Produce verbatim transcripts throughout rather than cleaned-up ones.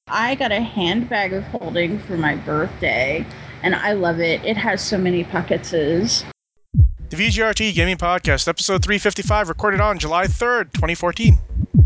I got a handbag of holding for my birthday, and I love it. It has so many pockets. The V G R T Gaming Podcast, episode three fifty-five, recorded on July third, twenty fourteen.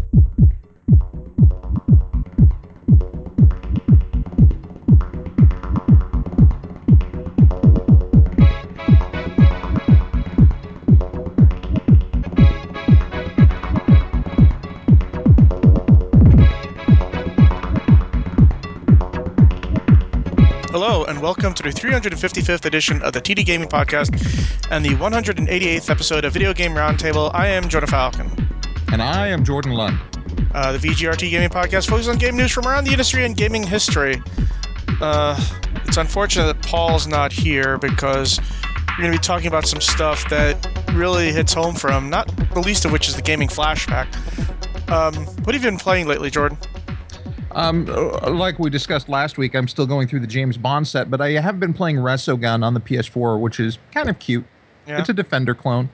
Hello, and welcome to the three hundred fifty-fifth edition of the T D Gaming Podcast and the one hundred eighty-eighth episode of Video Game Roundtable. I am Jonah Falcon. And I am Jordan Lund. Uh, the V G R T Gaming Podcast focuses on game news from around the industry and gaming history. Uh, it's unfortunate that Paul's not here because we're going to be talking about some stuff that really hits home for him, not the least of which is the gaming flashback. Um, what have you been playing lately, Jordan? Um, like we discussed last week, I'm still going through the James Bond set, but I have been playing Resogun on the P S four, which is kind of cute. Yeah. It's a Defender clone.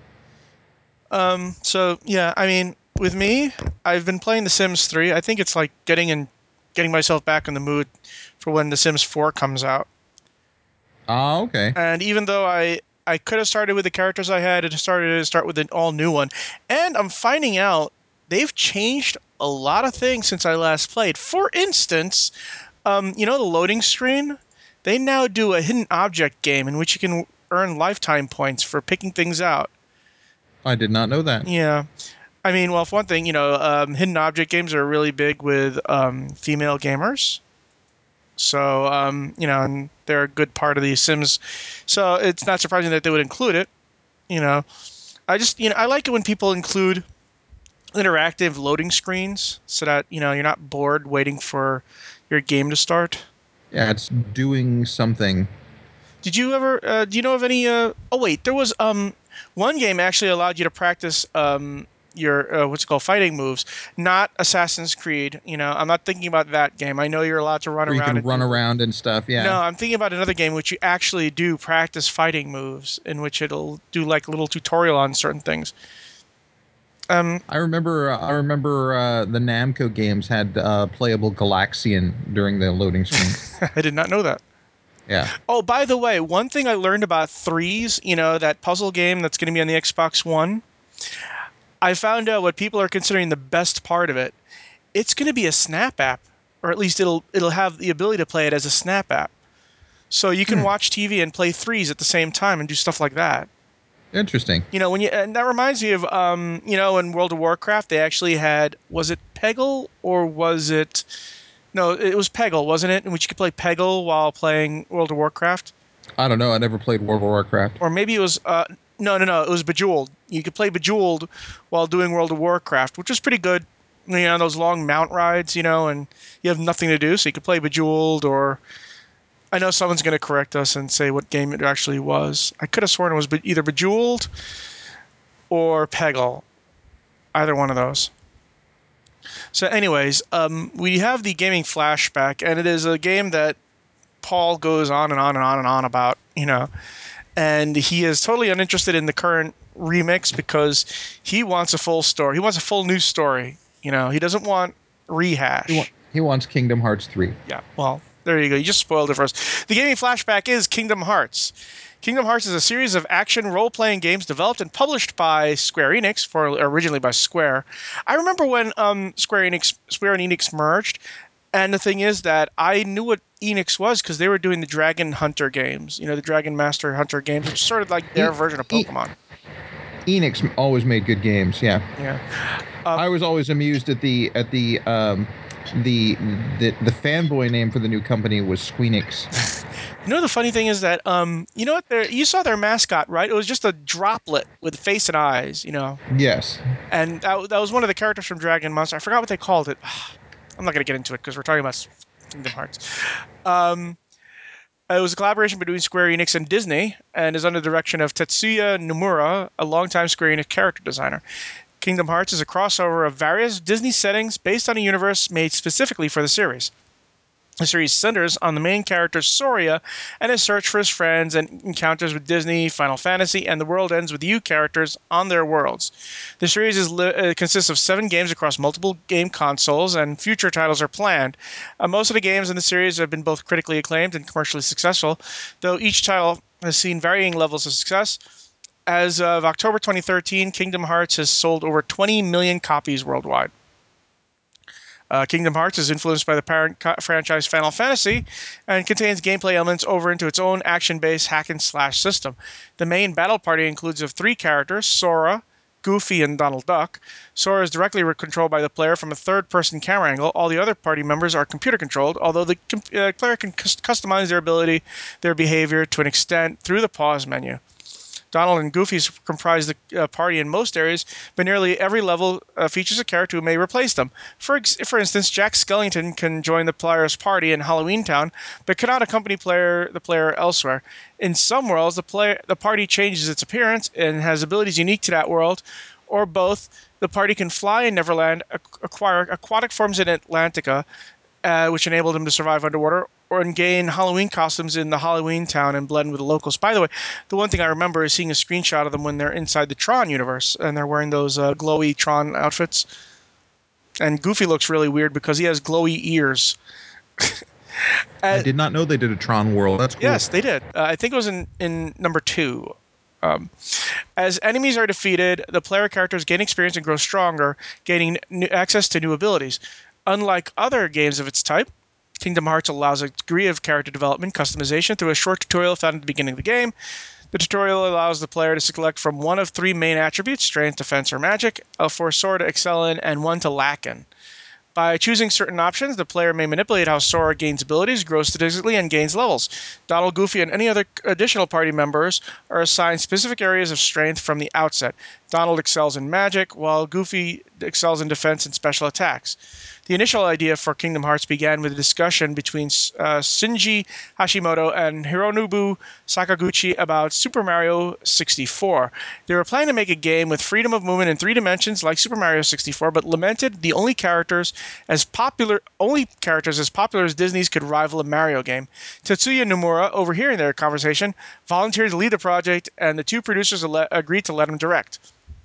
Um, so, yeah, I mean, with me, I've been playing The Sims three. I think it's like getting in, getting myself back in the mood for when The Sims four comes out. Oh, okay. And even though I, I could have started with the characters I had, it started to start with an all-new one. And I'm finding out they've changed a lot of things since I last played. For instance, um, you know the loading screen? They now do a hidden object game in which you can earn lifetime points for picking things out. I did not know that. Yeah. I mean, well, for one thing, you know, um, hidden object games are really big with um, female gamers. So, um, you know, and they're a good part of the Sims. So it's not surprising that they would include it. You know, I just, you know, I like it when people include interactive loading screens so that, you know, you're not bored waiting for your game to start. Yeah, it's doing something. Did you ever, uh, do you know of any, uh, oh wait, there was, um, one game actually allowed you to practice, um, your, uh, what's it called, fighting moves, not Assassin's Creed. You know, I'm not thinking about that game. I know you're allowed to run Where you around. can and run do, around and stuff, yeah. No, I'm thinking about another game which you actually do practice fighting moves, in which it'll do like a little tutorial on certain things. Um, I remember uh, I remember uh, the Namco games had uh, playable Galaxian during the loading screen. I did not know that. Yeah. Oh, by the way, one thing I learned about Threes, you know, that puzzle game that's going to be on the Xbox One, I found out what people are considering the best part of it. It's going to be a Snap app, or at least it'll it'll have the ability to play it as a Snap app. So you can hmm. watch T V and play Threes at the same time and do stuff like that. Interesting. You know, when you and that reminds me of um, you know, in World of Warcraft they actually had, was it Peggle or was it No, it was Peggle, wasn't it? In which you could play Peggle while playing World of Warcraft. I don't know. I never played World of Warcraft. Or maybe it was uh, no, no, no. It was Bejeweled. You could play Bejeweled while doing World of Warcraft, which was pretty good. You know, those long mount rides, you know, and you have nothing to do, so you could play Bejeweled. Or I know someone's going to correct us and say what game it actually was. I could have sworn it was either Bejeweled or Peggle. Either one of those. So anyways, um, we have the gaming flashback, and it is a game that Paul goes on and on and on and on about, you know, and he is totally uninterested in the current remix because he wants a full story. He wants a full new story. You know, he doesn't want rehash. He, wa- he wants Kingdom Hearts three. Yeah, well, there you go. You just spoiled it for us. The gaming flashback is Kingdom Hearts. Kingdom Hearts is a series of action role-playing games developed and published by Square Enix, for originally by Square. I remember when um, Square Enix, Square and Enix merged, and the thing is that I knew what Enix was because they were doing the Dragon Hunter games, you know, the Dragon Master Hunter games, which is sort of like their e- version of Pokemon. E- Enix always made good games, yeah. Yeah. Um, I was always amused at the at the um, the the the fanboy name for the new company was Squeenix. You know, the funny thing is that, um, you know what, you saw their mascot, right? It was just a droplet with face and eyes, you know? Yes. And that, that was one of the characters from Dragon Monster. I forgot what they called it. I'm not going to get into it because we're talking about Kingdom Hearts. Um, it was a collaboration between Square Enix and Disney and is under the direction of Tetsuya Nomura, a longtime Square Enix character designer. Kingdom Hearts is a crossover of various Disney settings based on a universe made specifically for the series. The series centers on the main character Soria and his search for his friends and encounters with Disney, Final Fantasy, and the world ends with you characters on their worlds. The series is li- uh, consists of seven games across multiple game consoles, and future titles are planned. Uh, most of the games in the series have been both critically acclaimed and commercially successful, though each title has seen varying levels of success. As of October twenty thirteen, Kingdom Hearts has sold over twenty million copies worldwide. Uh, Kingdom Hearts is influenced by the parent co- franchise Final Fantasy and contains gameplay elements over into its own action-based hack-and-slash system. The main battle party includes of three characters, Sora, Goofy, and Donald Duck. Sora is directly controlled by the player from a third-person camera angle. All the other party members are computer-controlled, although the com- uh, player can cus- customize their ability, their behavior to an extent through the pause menu. Donald and Goofy comprise the uh, party in most areas, but nearly every level uh, features a character who may replace them. For ex- for instance, Jack Skellington can join the player's party in Halloween Town, but cannot accompany player the player elsewhere. In some worlds, the player the party changes its appearance and has abilities unique to that world, or both. The party can fly in Neverland, acquire aquatic forms in Atlantica, uh, which enabled them to survive underwater, or gain Halloween costumes in the Halloween Town and blend with the locals. By the way, the one thing I remember is seeing a screenshot of them when they're inside the Tron universe and they're wearing those uh, glowy Tron outfits. And Goofy looks really weird because he has glowy ears. I uh, did not know they did a Tron World. That's cool. Yes, they did. Uh, I think it was in, in number two. Um, as enemies are defeated, the player characters gain experience and grow stronger, gaining new access to new abilities. Unlike other games of its type, Kingdom Hearts allows a degree of character development customization through a short tutorial found at the beginning of the game. The tutorial allows the player to select from one of three main attributes, strength, defense, or magic, for Sora to excel in, and one to lack in. By choosing certain options, the player may manipulate how Sora gains abilities, grows statistically, and gains levels. Donald, Goofy, and any other additional party members are assigned specific areas of strength from the outset. Donald excels in magic, while Goofy excels in defense and special attacks. The initial idea for Kingdom Hearts began with a discussion between uh, Shinji Hashimoto and Hironobu Sakaguchi about Super Mario sixty-four. They were planning to make a game with freedom of movement in three dimensions like Super Mario sixty-four, but lamented the only characters as popular only characters as popular as Disney's could rival a Mario game. Tetsuya Nomura, overhearing their conversation, volunteered to lead the project, and the two producers ele- agreed to let him direct.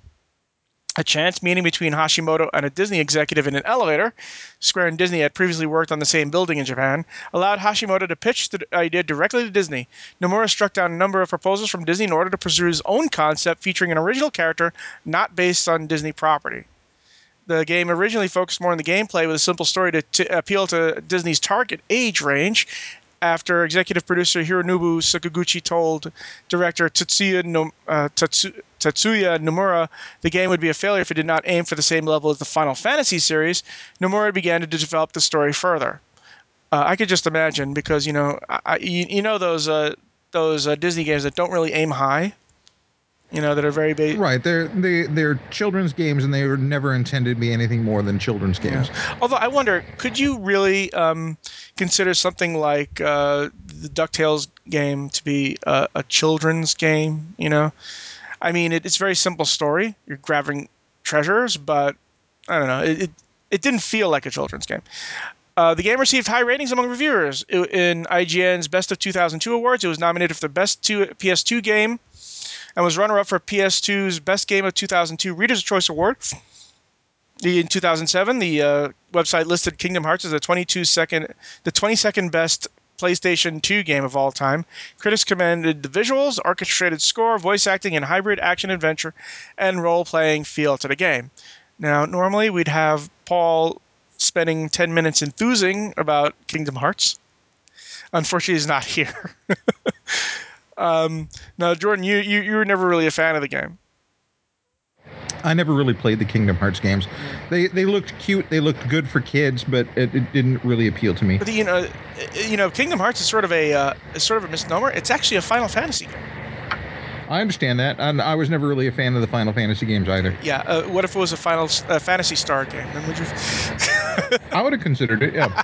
A chance meeting between Hashimoto and a Disney executive in an elevator, Square and Disney had previously worked on the same building in Japan, allowed Hashimoto to pitch the idea directly to Disney. Nomura struck down a number of proposals from Disney in order to pursue his own concept featuring an original character not based on Disney property. The game originally focused more on the gameplay with a simple story to t- appeal to Disney's target age range. After executive producer Hironobu Sakaguchi told director Tetsuya, no, uh, Tetsu, Tetsuya Nomura the game would be a failure if it did not aim for the same level as the Final Fantasy series, Nomura began to develop the story further. Uh, I could just imagine because you know, I, you, you know those uh, those uh, Disney games that don't really aim high. You know, that are very basic. Right. They're they they're children's games, and they were never intended to be anything more than children's games. Yeah. Although I wonder, could you really um, consider something like uh, the DuckTales game to be a, a children's game? You know, I mean, it, it's a very simple story. You're grabbing treasures, but I don't know. It it, it didn't feel like a children's game. Uh, the game received high ratings among reviewers. In I G N's Best of two thousand two awards, it was nominated for the Best two, P S two game and was runner-up for P S two's Best Game of two thousand two Reader's Choice Award. In two thousand seven, the uh, website listed Kingdom Hearts as the twenty-two second, the twenty-second best PlayStation two game of all time. Critics commended the visuals, orchestrated score, voice acting, and hybrid action-adventure and role-playing feel to the game. Now, normally we'd have Paul spending ten minutes enthusing about Kingdom Hearts. Unfortunately, he's not here. um, now, Jordan, you, you you were never really a fan of the game. I never really played the Kingdom Hearts games. They they looked cute. They looked good for kids, but it, it didn't really appeal to me. But the, you know, you know, Kingdom Hearts is sort of a uh, is sort of a misnomer. It's actually a Final Fantasy game. I understand that, and I was never really a fan of the Final Fantasy games either. Yeah. Uh, what if it was a Final uh, Fantasy Star game? Then would you? I would have considered it. Yeah.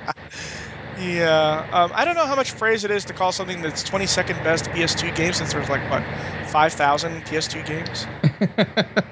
Yeah. Um, I don't know how much praise it is to call something that's twenty-second best P S two game since there's like what five thousand P S two games.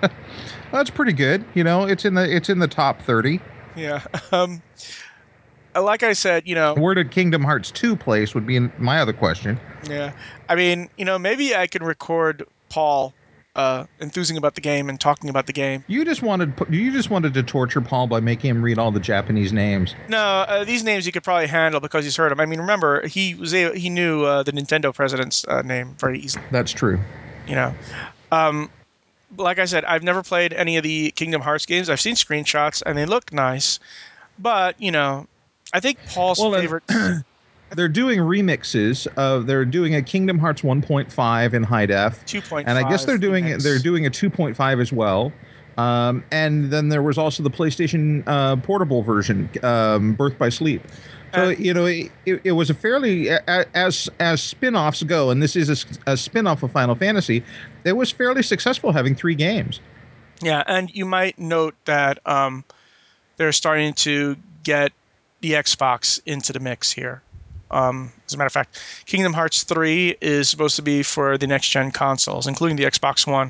That's pretty good. You know, it's in the it's in the top thirty. Yeah. Um, like I said, you know, where did Kingdom Hearts two place would be my other question. Yeah, I mean, you know, maybe I can record Paul uh, enthusing about the game and talking about the game. You just wanted you just wanted to torture Paul by making him read all the Japanese names. No, uh, these names you could probably handle because he's heard them. I mean, remember he was a, he knew uh, the Nintendo president's uh, name very easily. That's true. You know, um, like I said, I've never played any of the Kingdom Hearts games. I've seen screenshots and they look nice, but you know, I think Paul's well, favorite. They're doing remixes of. They're doing a Kingdom Hearts one point five in high def, two point five, and I guess they're doing remix. they're doing a two point five as well. Um, and then there was also the PlayStation uh, portable version, um, Birth by Sleep. So and, you know, it, it was a fairly as as spin-offs go, and this is a, a spin-off of Final Fantasy. It was fairly successful, having three games. Yeah, and you might note that um, they're starting to get the Xbox into the mix here. Um, as a matter of fact, Kingdom Hearts three is supposed to be for the next-gen consoles, including the Xbox One.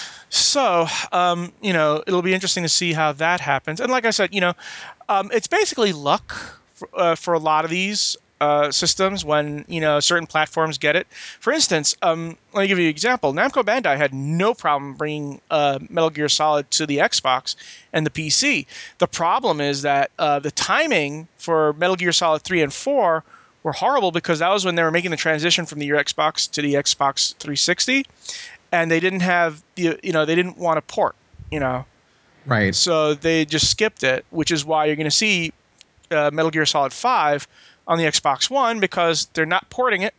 So, um, you know, it'll be interesting to see how that happens. And like I said, you know, um, it's basically luck for, uh, for a lot of these uh, systems when, you know, certain platforms get it. For instance, um, let me give you an example. Namco Bandai had no problem bringing uh, Metal Gear Solid to the Xbox and the P C. The problem is that uh, the timing for Metal Gear Solid three and four were horrible because that was when they were making the transition from the Xbox to the Xbox three sixty. And they didn't have the, you know, they didn't want to port, you know. Right. So they just skipped it, which is why you're going to see uh, Metal Gear Solid five on the Xbox One because they're not porting it.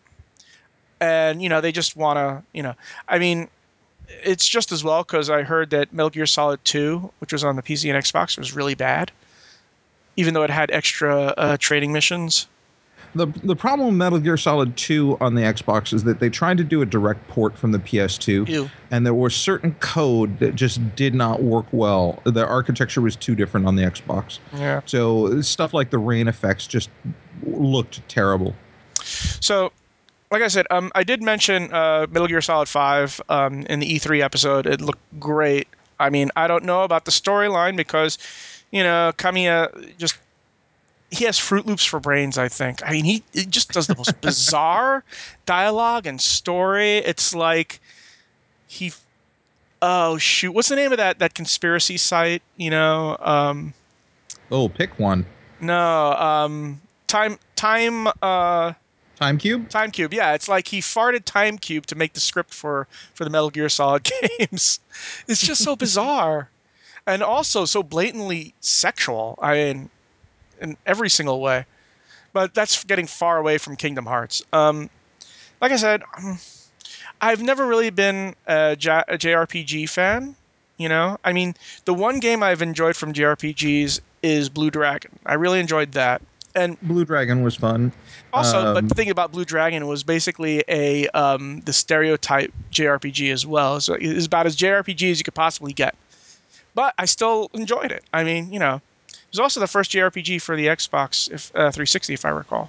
And, you know, they just want to, you know, I mean, it's just as well because I heard that Metal Gear Solid two, which was on the P C and Xbox, was really bad, even though it had extra uh, trading missions. The the problem with Metal Gear Solid two on the Xbox is that they tried to do a direct port from the P S two, Ew. and there was certain code that just did not work well. The architecture was too different on the Xbox. Yeah. So stuff like the rain effects just looked terrible. So, like I said, um, I did mention uh, Metal Gear Solid five um, in the E three episode. It looked great. I mean, I don't know about the storyline because, you know, Kamiya just... he has Fruit Loops for brains, I think. I mean, he, he just does the most bizarre dialogue and story. It's like he... Oh, shoot. What's the name of that, that conspiracy site? You know? Um, oh, pick one. No. Um, time... Time... Uh, TimeCube? TimeCube, yeah. It's like he farted TimeCube to make the script for, for the Metal Gear Solid games. It's just so bizarre. And also so blatantly sexual. I mean... in every single way. But that's getting far away from Kingdom Hearts. Um, like I said, um, I've never really been a, J- a J R P G fan. You know, I mean, the one game I've enjoyed from J R P Gs is Blue Dragon. I really enjoyed that. And Blue Dragon was fun. Also, um, but the thing about Blue Dragon was basically a um, the stereotype J R P G as well. So it was about as J R P G as you could possibly get. But I still enjoyed it. I mean, you know, it was also the first J R P G for the Xbox if, uh, three sixty, if I recall.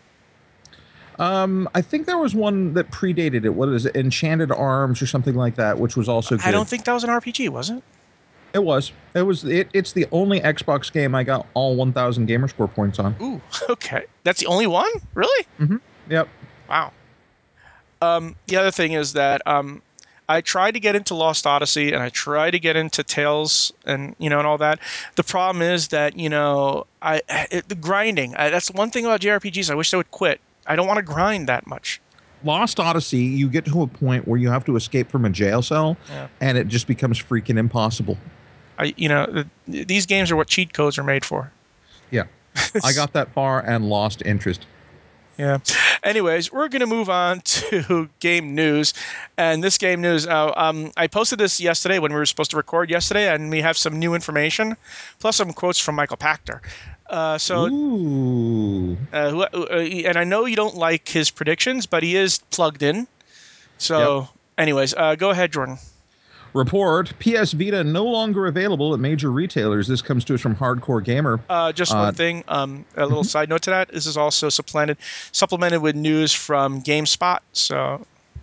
Um, I think there was one that predated it. What is it? Enchanted Arms or something like that, which was also good. I don't think that was an R P G, was it? It was. It was. It, it's the only Xbox game I got all one thousand Gamerscore points on. Ooh, okay. That's the only one? Really? Mm-hmm. Yep. Wow. Um, the other thing is that um, I tried to get into Lost Odyssey and I tried to get into Tales and you know and all that. The problem is that you know I it, the grinding. I, that's one thing about J R P Gs. I wish they would quit. I don't want to grind that much. Lost Odyssey, you get to a point where you have to escape from a jail cell, Yeah. and it just becomes freaking impossible. I you know the, these games are what cheat codes are made for. Yeah, I got that far and lost interest. Yeah. Anyways, we're going to move on to game news. And this game news, uh, um, I posted this yesterday when we were supposed to record yesterday, and we have some new information, plus some quotes from Michael Pachter. Uh, so, Ooh. Uh, who, uh, and I know you don't like his predictions, but he is plugged in. So, Yep. anyways, uh, go ahead, Jordan. Report, P S Vita no longer available at major retailers. This comes to us from Hardcore Gamer. Uh, just Uh, one thing, um, a little side note to that. This is also supplemented, supplemented with news from GameSpot. So,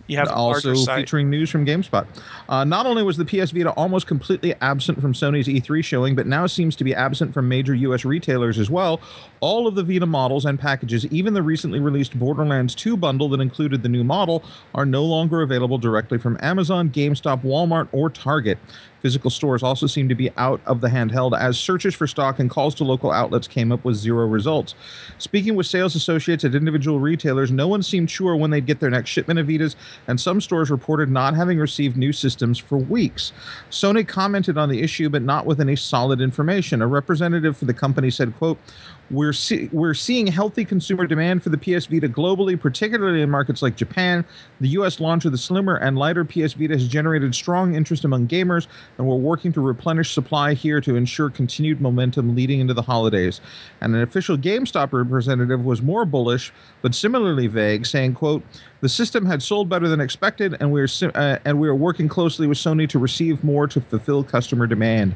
you have a larger Also site. featuring news from GameSpot. Uh, not only was the P S Vita almost completely absent from Sony's E three showing, but now seems to be absent from major U S retailers as well. All of the Vita models and packages, even the recently released Borderlands two bundle that included the new model, are no longer available directly from Amazon, GameStop, Walmart, or Target. Physical stores also seem to be out of the handheld as searches for stock and calls to local outlets came up with zero results. Speaking with sales associates at individual retailers, no one seemed sure when they'd get their next shipment of Vitas, and some stores reported not having received new systems for weeks. Sony commented on the issue, but not with any solid information. A representative for the company said, quote, We're, see- we're seeing healthy consumer demand for the P S Vita globally, particularly in markets like Japan. The U S launch of the slimmer and lighter P S Vita has generated strong interest among gamers, and we're working to replenish supply here to ensure continued momentum leading into the holidays. And an official GameStop representative was more bullish, but similarly vague, saying, quote, the system had sold better than expected, and we are uh, and we are working closely with Sony to receive more to fulfill customer demand.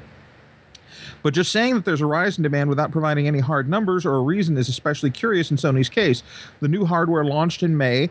But just saying that there's a rise in demand without providing any hard numbers or a reason is especially curious in Sony's case. The new hardware launched in May,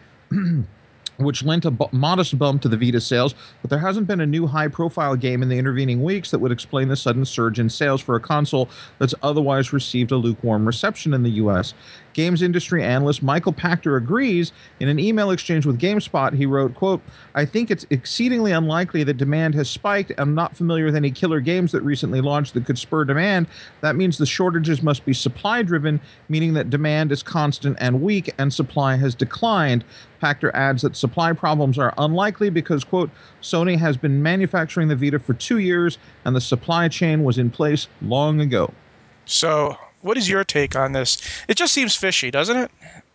which lent a bu- modest bump to the Vita sales, but there hasn't been a new high-profile game in the intervening weeks that would explain the sudden surge in sales for a console that's otherwise received a lukewarm reception in the U S. Games industry analyst Michael Pachter agrees. In an email exchange with GameSpot, he wrote, quote, I think it's exceedingly unlikely that demand has spiked. I'm not familiar with any killer games that recently launched that could spur demand. That means the shortages must be supply-driven, meaning that demand is constant and weak and supply has declined. Pachter adds that supply problems are unlikely because, quote, Sony has been manufacturing the Vita for two years and the supply chain was in place long ago. So, what is your take on this? It just seems fishy, doesn't it?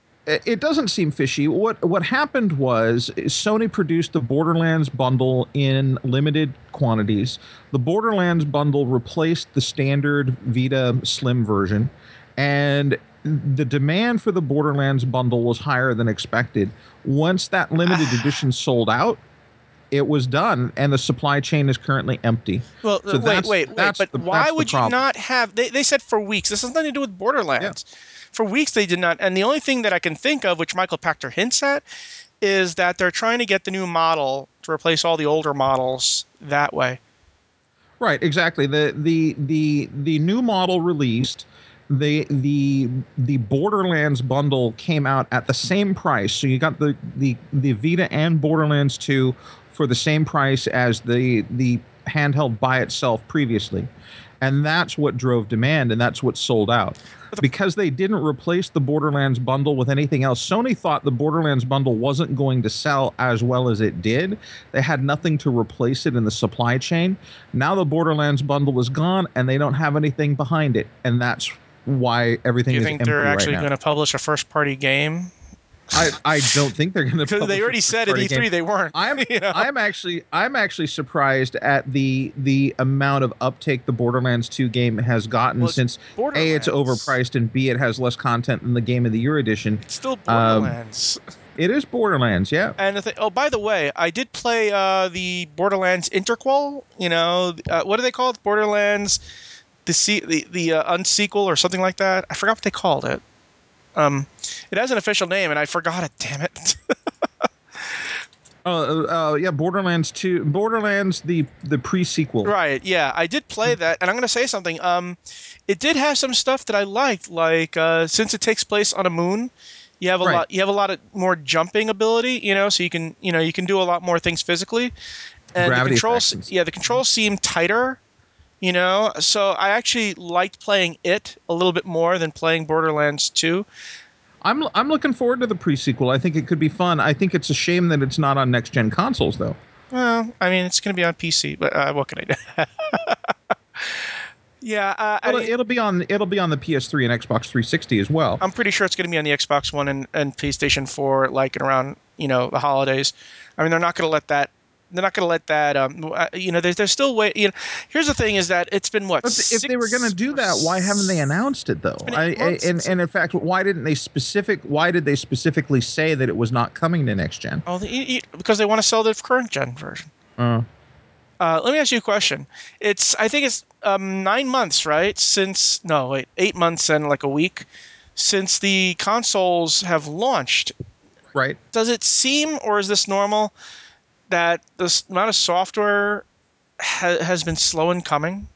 It doesn't seem fishy. What what happened was Sony produced the Borderlands bundle in limited quantities. The Borderlands bundle replaced the standard Vita Slim version, and the demand for the Borderlands bundle was higher than expected. Once that limited edition sold out, it was done, and the supply chain is currently empty. Well, so wait, wait, wait. But the, why would you not have... They, they said for weeks. This has nothing to do with Borderlands. Yeah. For weeks, they did not. And the only thing that I can think of, which Michael Pachter hints at, is that they're trying to get the new model to replace all the older models that way. Right, exactly. The the the the new model released. The the the Borderlands bundle came out at the same price. So you got the the the Vita and Borderlands two for the same price as the the handheld by itself previously. And that's what drove demand, and that's what sold out. Because they didn't replace the Borderlands bundle with anything else, Sony thought the Borderlands bundle wasn't going to sell as well as it did. They had nothing to replace it in the supply chain. Now the Borderlands bundle is gone, and they don't have anything behind it, and that's why everything is empty right now. Do you think they're actually going to publish a first-party game? I, I don't think they're going to publish. They already said at E three game. They weren't. I'm you know? I'm actually I'm actually surprised at the the amount of uptake the Borderlands two game has gotten well, since A, it's overpriced, and B, it has less content than the Game of the Year edition. It's still Borderlands. Um, it is Borderlands, yeah. And the th- oh, by the way, I did play uh, the Borderlands Interquel. You know, uh, what do they call it? Borderlands, the se- the the uh, unsequel or something like that. I forgot what they called it. Um, it has an official name, and I forgot it. Damn it! Oh, uh, uh, yeah, Borderlands two, Borderlands the the pre-sequel. Right? Yeah, I did play that, and I'm going to say something. Um, it did have some stuff that I liked, like uh, since it takes place on a moon, you have a right. lot. You have a lot of more jumping ability, you know, so you can you know you can do a lot more things physically. And Gravity the controls, effects. yeah, the controls seem tighter. You know, so I actually liked playing it a little bit more than playing Borderlands two. I'm I'm looking forward to the pre-sequel. I think it could be fun. I think it's a shame that it's not on next-gen consoles, though. Well, I mean, it's going to be on P C, but uh, what can I do? yeah, uh, it'll, I mean, it'll be on it'll be on the P S three and Xbox three sixty as well. I'm pretty sure it's going to be on the Xbox One and, and PlayStation four, like around you know the holidays. I mean, they're not going to let that. They're not going to let that. Um, you know, there's there's still way. You know, here's the thing: is that it's been what? But if they were going to do that, why haven't they announced it though? I, I, and and in fact, why didn't they specific? Why did they specifically say that it was not coming to next gen? Oh, the, because they want to sell the current gen version. Uh, uh, let me ask you a question. It's I think it's um, nine months, right? Since no, wait, eight months and like a week since the consoles have launched. right? Does it seem, or is this normal, that the amount of software ha- has been slow in coming?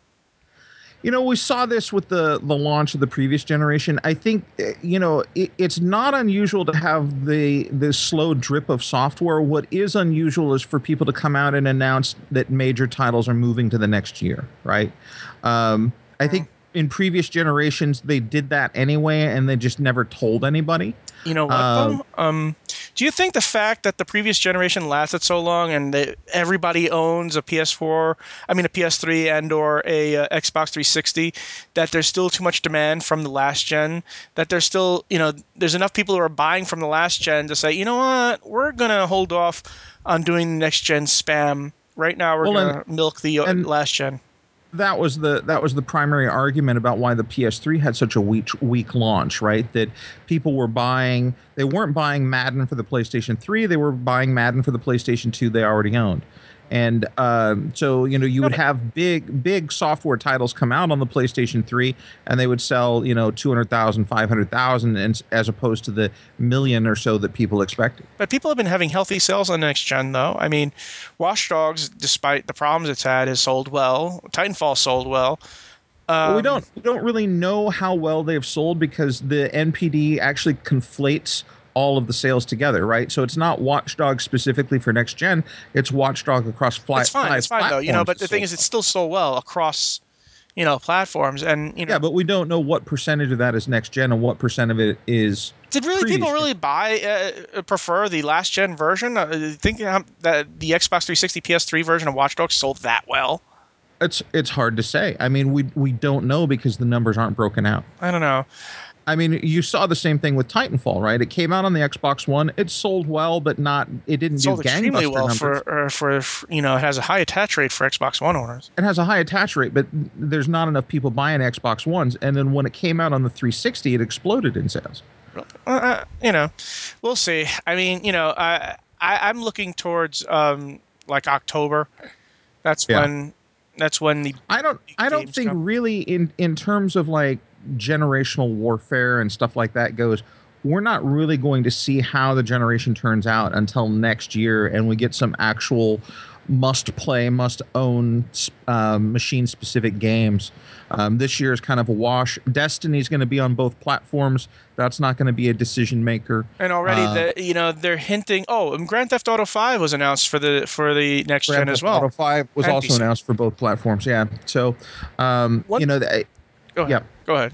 You know, we saw this with the the launch of the previous generation. I think, eh, you know, it, it's not unusual to have the this slow drip of software. What is unusual is for people to come out and announce that major titles are moving to the next year, right? Um, I think in previous generations they did that anyway, and they just never told anybody. You know what, Uh, though? Um, do you think the fact that the previous generation lasted so long and that everybody owns a P S four, I mean a P S three and or a uh, Xbox three sixty, that there's still too much demand from the last gen, that there's still, you know, there's enough people who are buying from the last gen to say, you know what, we're going to hold off on doing next gen spam. Right now we're well, going and to milk the uh, and last gen. that was the that was the primary argument about why the P S three had such a weak weak launch, right? That people were buying, they weren't buying Madden for the PlayStation three, they were buying Madden for the PlayStation two they already owned. And um, so, you know, you No, would but have big, big software titles come out on the PlayStation three, and they would sell, you know, two hundred thousand, five hundred thousand, and as opposed to the million or so that people expected. But people have been having healthy sales on next gen, though. I mean, Watch Dogs, despite the problems it's had, has sold well. Titanfall sold well. Well, we Um, don't we don't really know how well they've sold because the N P D actually conflates all of the sales together, right? So it's not Watchdog specifically for next gen; it's Watchdog across fly, it's fine. It's five fine, though. You know, platforms. but That the thing sold is, it's well. still sold well across, you know, platforms. And, you Yeah, know, but we don't know what percentage of that is next gen and what percent of it is did really people previous gen. really buy, uh, prefer the last gen version? Uh, you think um, that the Xbox three sixty P S three version of Watch Dogs sold that well? It's it's hard to say. I mean, we we don't know because the numbers aren't broken out. I don't know. I mean, you saw the same thing with Titanfall, right? It came out on the Xbox One. It sold well, but not. It didn't It do sold extremely gangbuster well numbers. for, uh, for, for, you know, it has a high attach rate for Xbox One owners. It has a high attach rate, but there's not enough people buying Xbox Ones. And then when it came out on the three sixty, it exploded in sales. Uh, uh, you know, we'll see. I mean, you know, I, I I'm looking towards um like October. That's Yeah, when that's when the I don't. big I don't games think come. really in in terms of like generational warfare and stuff like that goes. We're not really going to see how the generation turns out until next year, and we get some actual must play, must own um, machine specific games. Um, this year is kind of a wash. Destiny's going to be on both platforms. That's not going to be a decision maker. And already Uh, the you know they're hinting. Oh, and Grand Theft Auto five was announced for the for the next Grand gen as Theft Auto well, five was and also P C. announced for both platforms. Yeah. So, um, One, you know, th- go yeah. ahead. Go ahead.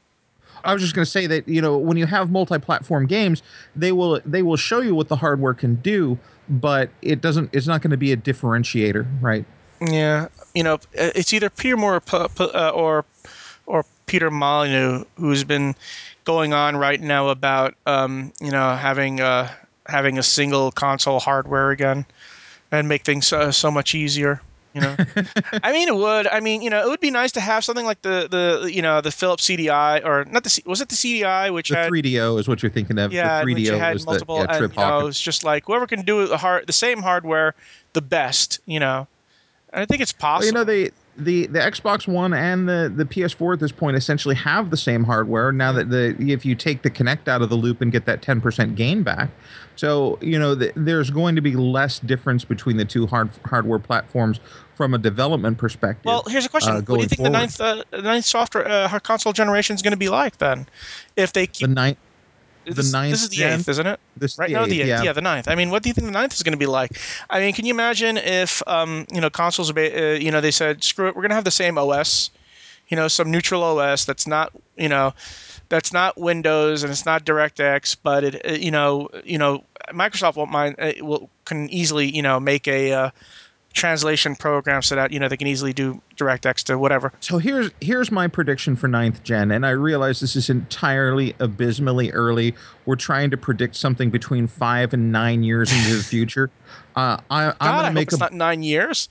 I was just going to say that, you know, when you have multi-platform games, they will they will show you what the hardware can do, but it doesn't. It's not going to be a differentiator, right? Yeah, you know, it's either Peter Moore or P- P- uh, or, or Peter Molyneux who's been going on right now about um, you know having uh, having a single console hardware again and make things uh, so much easier. You know, I mean, it would. I mean, you know, it would be nice to have something like the the you know the Philips C D I or not the C- was it the C D I which The had three D O is what you're thinking of. The yeah, in which you three D O had was the multiple, yeah and Trip you know, Hawkins. it's just like whoever can do the hard the same hardware the best. You know, and I think it's Well, you know, possible. they the the Xbox One and the the P S four at this point essentially have the same hardware. Now Yeah. that the if you take the Kinect out of the loop and get that ten percent gain back, so you know the, there's going to be less difference between the two hard hardware platforms from a development perspective Well, here's a uh, question: what do you going think the forward. ninth uh, the ninth software uh, hard console generation is going to be like then? If they The keep ninth the this, this ninth is the gen, eighth, isn't it? this is Right? the No, the eighth, eighth. yeah. Yeah, the ninth. I mean, what do you think the ninth is going to be like? I mean, can you imagine if um, you know consoles, are ba- uh, you know, they said, screw it, we're going to have the same O S, you know, some neutral O S that's not, you know, that's not Windows and it's not DirectX, but it, uh, you know, you know, Microsoft won't mind, uh, will can easily, you know, make a uh, translation program so that you know they can easily do DirectX to whatever. So here's here's my prediction for ninth gen, and I realize this is entirely abysmally early. We're trying to predict something between five and nine years into the future. Uh, I, I'm God, going to I hope make it's a not nine years.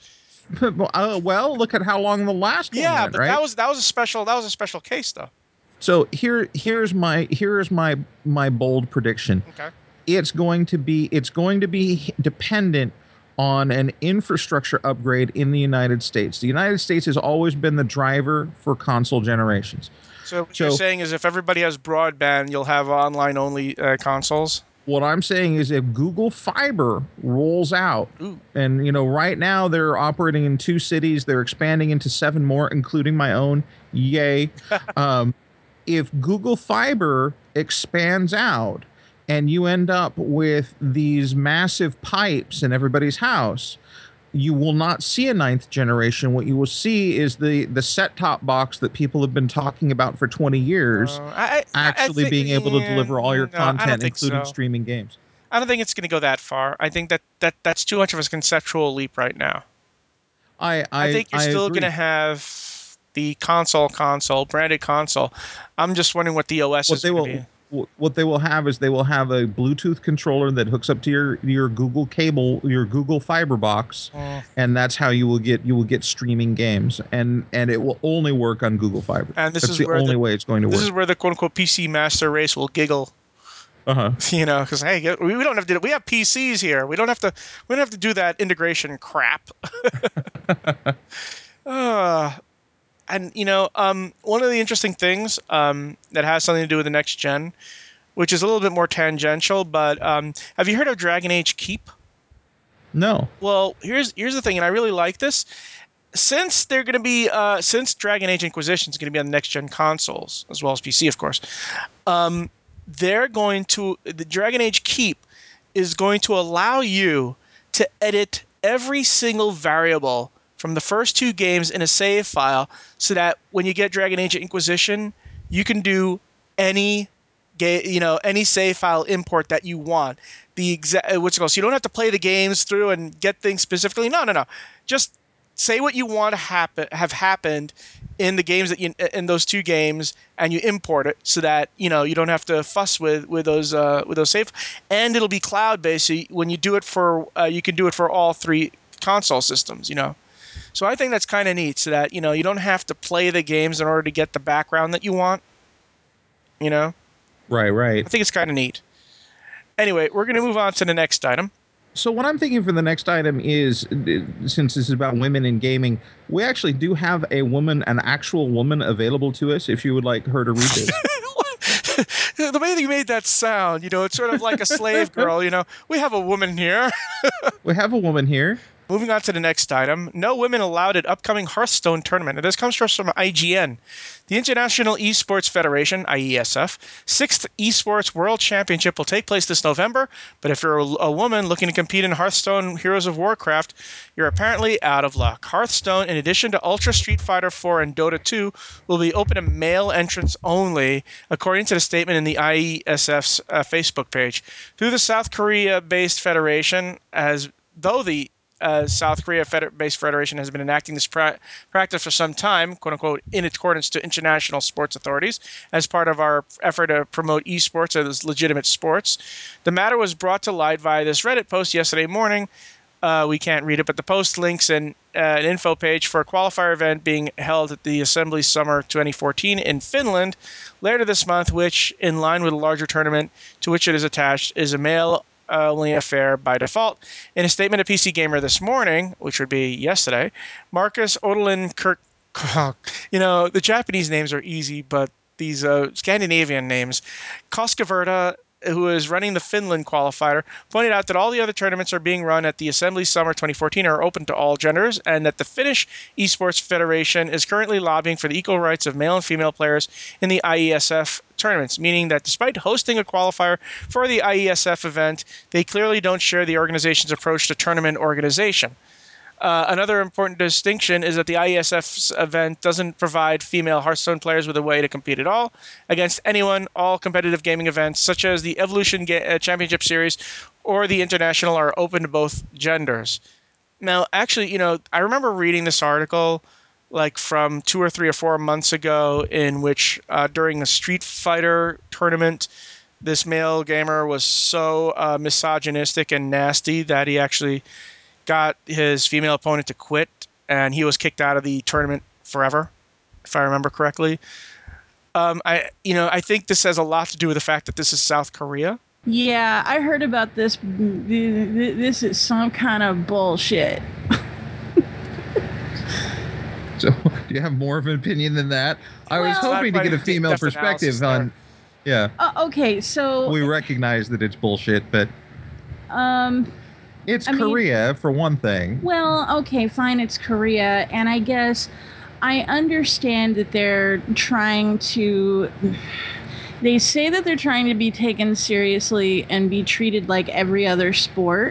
uh, well. Look at how long the last one Yeah, went, but that right? was that was a special that was a special case though. So here here's my here's my my bold prediction. Okay. It's going to be it's going to be dependent on an infrastructure upgrade in the United States. The United States has always been the driver for console generations. So what you're So saying is if everybody has broadband, you'll have online only uh, consoles. What I'm saying is if Google Fiber rolls out, Ooh. and, you know, right now they're operating in two cities, they're expanding into seven more, including my own. Yay. um, if Google Fiber expands out and you end up with these massive pipes in everybody's house, you will not see a ninth generation. What you will see is the the set-top box that people have been talking about for twenty years, Uh, I, I, I actually think, being able to yeah, deliver all your no, I don't content, think including so. streaming games. I don't think it's going to go that far. I think that, that that's too much of a conceptual leap right now. I I I, think you're I still going agree. to have the console console, branded console. I'm just wondering what the O S What is they going to will be. what they will have is they will have a Bluetooth controller that hooks up to your your Google cable, your Google Fiber box, Mm. and that's how you will get you will get streaming games, and and it will only work on Google Fiber. And this That's is the where only the way it's going to this work. is where the quote unquote P C master race will giggle. Uh-huh. You know, because hey, we we don't have to. We have P Cs here. We don't have to. We don't have to do that integration crap. uh, and you know, um, one of the interesting things um, that has something to do with the next gen, which is a little bit more tangential, but um, have you heard of Dragon Age Keep? No. Well, here's here's the thing, and I really like this. Since they're going to be, uh, since Dragon Age Inquisition is going to be on the next gen consoles as well as P C, of course. Um, they're going to the Dragon Age Keep is going to allow you to edit every single variable from the first two games in a save file, so that when you get Dragon Age Inquisition, you can do any ga- you know any save file import that you want. The exact what's it called? So you don't have to play the games through and get things specifically. No, no, no. Just say what you want to happen have happened in the games that you in those two games, and you import it so that you know you don't have to fuss with with those uh, with those save, and it'll be cloud based. So you, when you do it for uh, you can do it for all three console systems. You know, so I think that's kind of neat, so that you know you don't have to play the games in order to get the background that you want. You know, Right, right. I think it's kind of neat. Anyway, we're going to move on to the next item. So what I'm thinking for the next item is, uh, since this is about women in gaming, we actually do have a woman, an actual woman available to us if you would like her to read this. The way that you made that sound, you know, it's sort of like a slave girl, you know. We have a woman here. We have a woman here. Moving on to the next item. No women allowed at upcoming Hearthstone tournament. And this comes to us from I G N. The International Esports Federation, I E S F, sixth Esports World Championship will take place this November, but if you're a, a woman looking to compete in Hearthstone Heroes of Warcraft, you're apparently out of luck. Hearthstone, in addition to Ultra Street Fighter four and Dota two, will be open to male entrants only, according to the statement in the I E S F's uh, Facebook page. Through the South Korea-based federation, as though the uh, South Korea-based federation has been enacting this pra- practice for some time, quote unquote, in accordance to international sports authorities, as part of our effort to promote esports as legitimate sports. The matter was brought to light via this Reddit post yesterday morning. Uh, we can't read it, but the post links in uh, an info page for a qualifier event being held at the Assembly Summer twenty fourteen in Finland later this month, which, in line with a larger tournament to which it is attached, is a male only affair by default. In a statement to P C Gamer this morning, which would be yesterday, Marcus Odolin Kirk, you know, the Japanese names are easy, but these uh, Scandinavian names, Koskaverta, who is running the Finland qualifier, pointed out that all the other tournaments are being run at the Assembly Summer twenty fourteen are open to all genders, and that the Finnish Esports Federation is currently lobbying for the equal rights of male and female players in the I E S F tournaments, meaning that despite hosting a qualifier for the I E S F event, they clearly don't share the organization's approach to tournament organization. Uh, another important distinction is that the I E S F's event doesn't provide female Hearthstone players with a way to compete at all against anyone. All competitive gaming events, such as the Evolution Ga- Championship Series or the International, are open to both genders. Now, actually, you know, I remember reading this article like from two or three or four months ago, in which uh, during a Street Fighter tournament, this male gamer was so uh, misogynistic and nasty that he actually got his female opponent to quit, and he was kicked out of the tournament forever, if I remember correctly. Um, I, you know, I think this has a lot to do with the fact that this is South Korea. Yeah, I heard about this. This is some kind of bullshit. So, do you have more of an opinion than that? I was Well, hoping to not get a quite female in-depth analysis perspective there. on Yeah. Uh, okay, so We recognize that it's bullshit, but um, it's I mean- Korea, for one thing. well, okay, fine, it's Korea, and I guess I understand that they're trying to. They say that they're trying to be taken seriously and be treated like every other sport.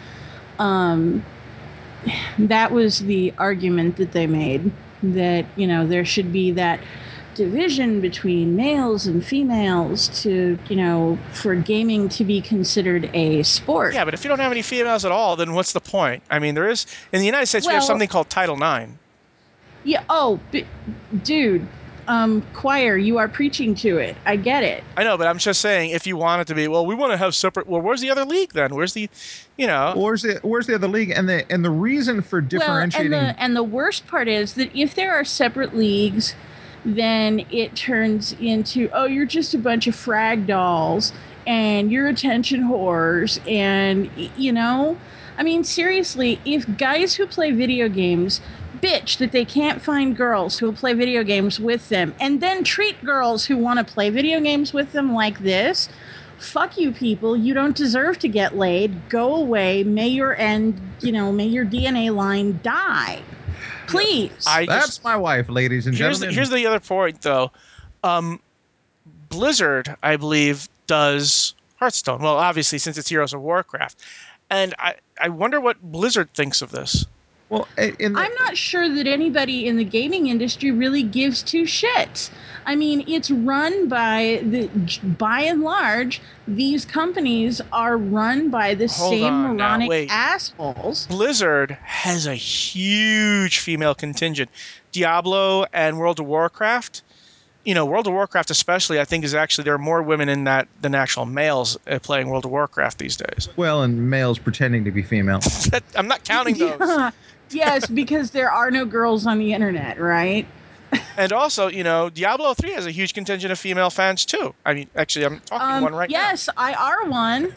Um, that was the argument that they made, that, you know, there should be that division between males and females to, you know, for gaming to be considered a sport. Yeah, but if you don't have any females at all, then what's the point? I mean, there is in the United States we have Well- something called Title nine. Yeah. Oh, b- dude. Um, choir, you are preaching to it. I get it. I know, but I'm just saying, if you want it to be, well, we want to have separate. Well, where's the other league then? Where's the, you know? Where's the Where's the other league? And the and the reason for differentiating. Well, and the and the worst part is that if there are separate leagues, then it turns into, oh, you're just a bunch of frag dolls and you're attention whores, and y- you know, I mean, seriously, if guys who play video games bitch that they can't find girls who will play video games with them, and then treat girls who want to play video games with them like this, fuck you people. You don't deserve to get laid. Go away. May your end, you know, may your D N A line die. Please. I That's just, my wife, ladies and here's the, gentlemen. here's the other point, though. Um, Blizzard, I believe, does Hearthstone. Well, obviously, since it's Heroes of Warcraft, and I, I wonder what Blizzard thinks of this. well, in the, I'm not sure that anybody in the gaming industry really gives two shits. I mean, it's run by the, by and large, these companies are run by the Hold same on now, moronic wait. assholes. Blizzard has a huge female contingent. Diablo and World of Warcraft, you know, World of Warcraft especially, I think is actually there are more women in that than actual males uh, playing World of Warcraft these days. well, and males pretending to be female. I'm not counting those. Yeah. Yes, because there are no girls on the internet, right? And also, you know, Diablo three has a huge contingent of female fans too. I mean, actually, I'm talking Um, one right yes, I are one.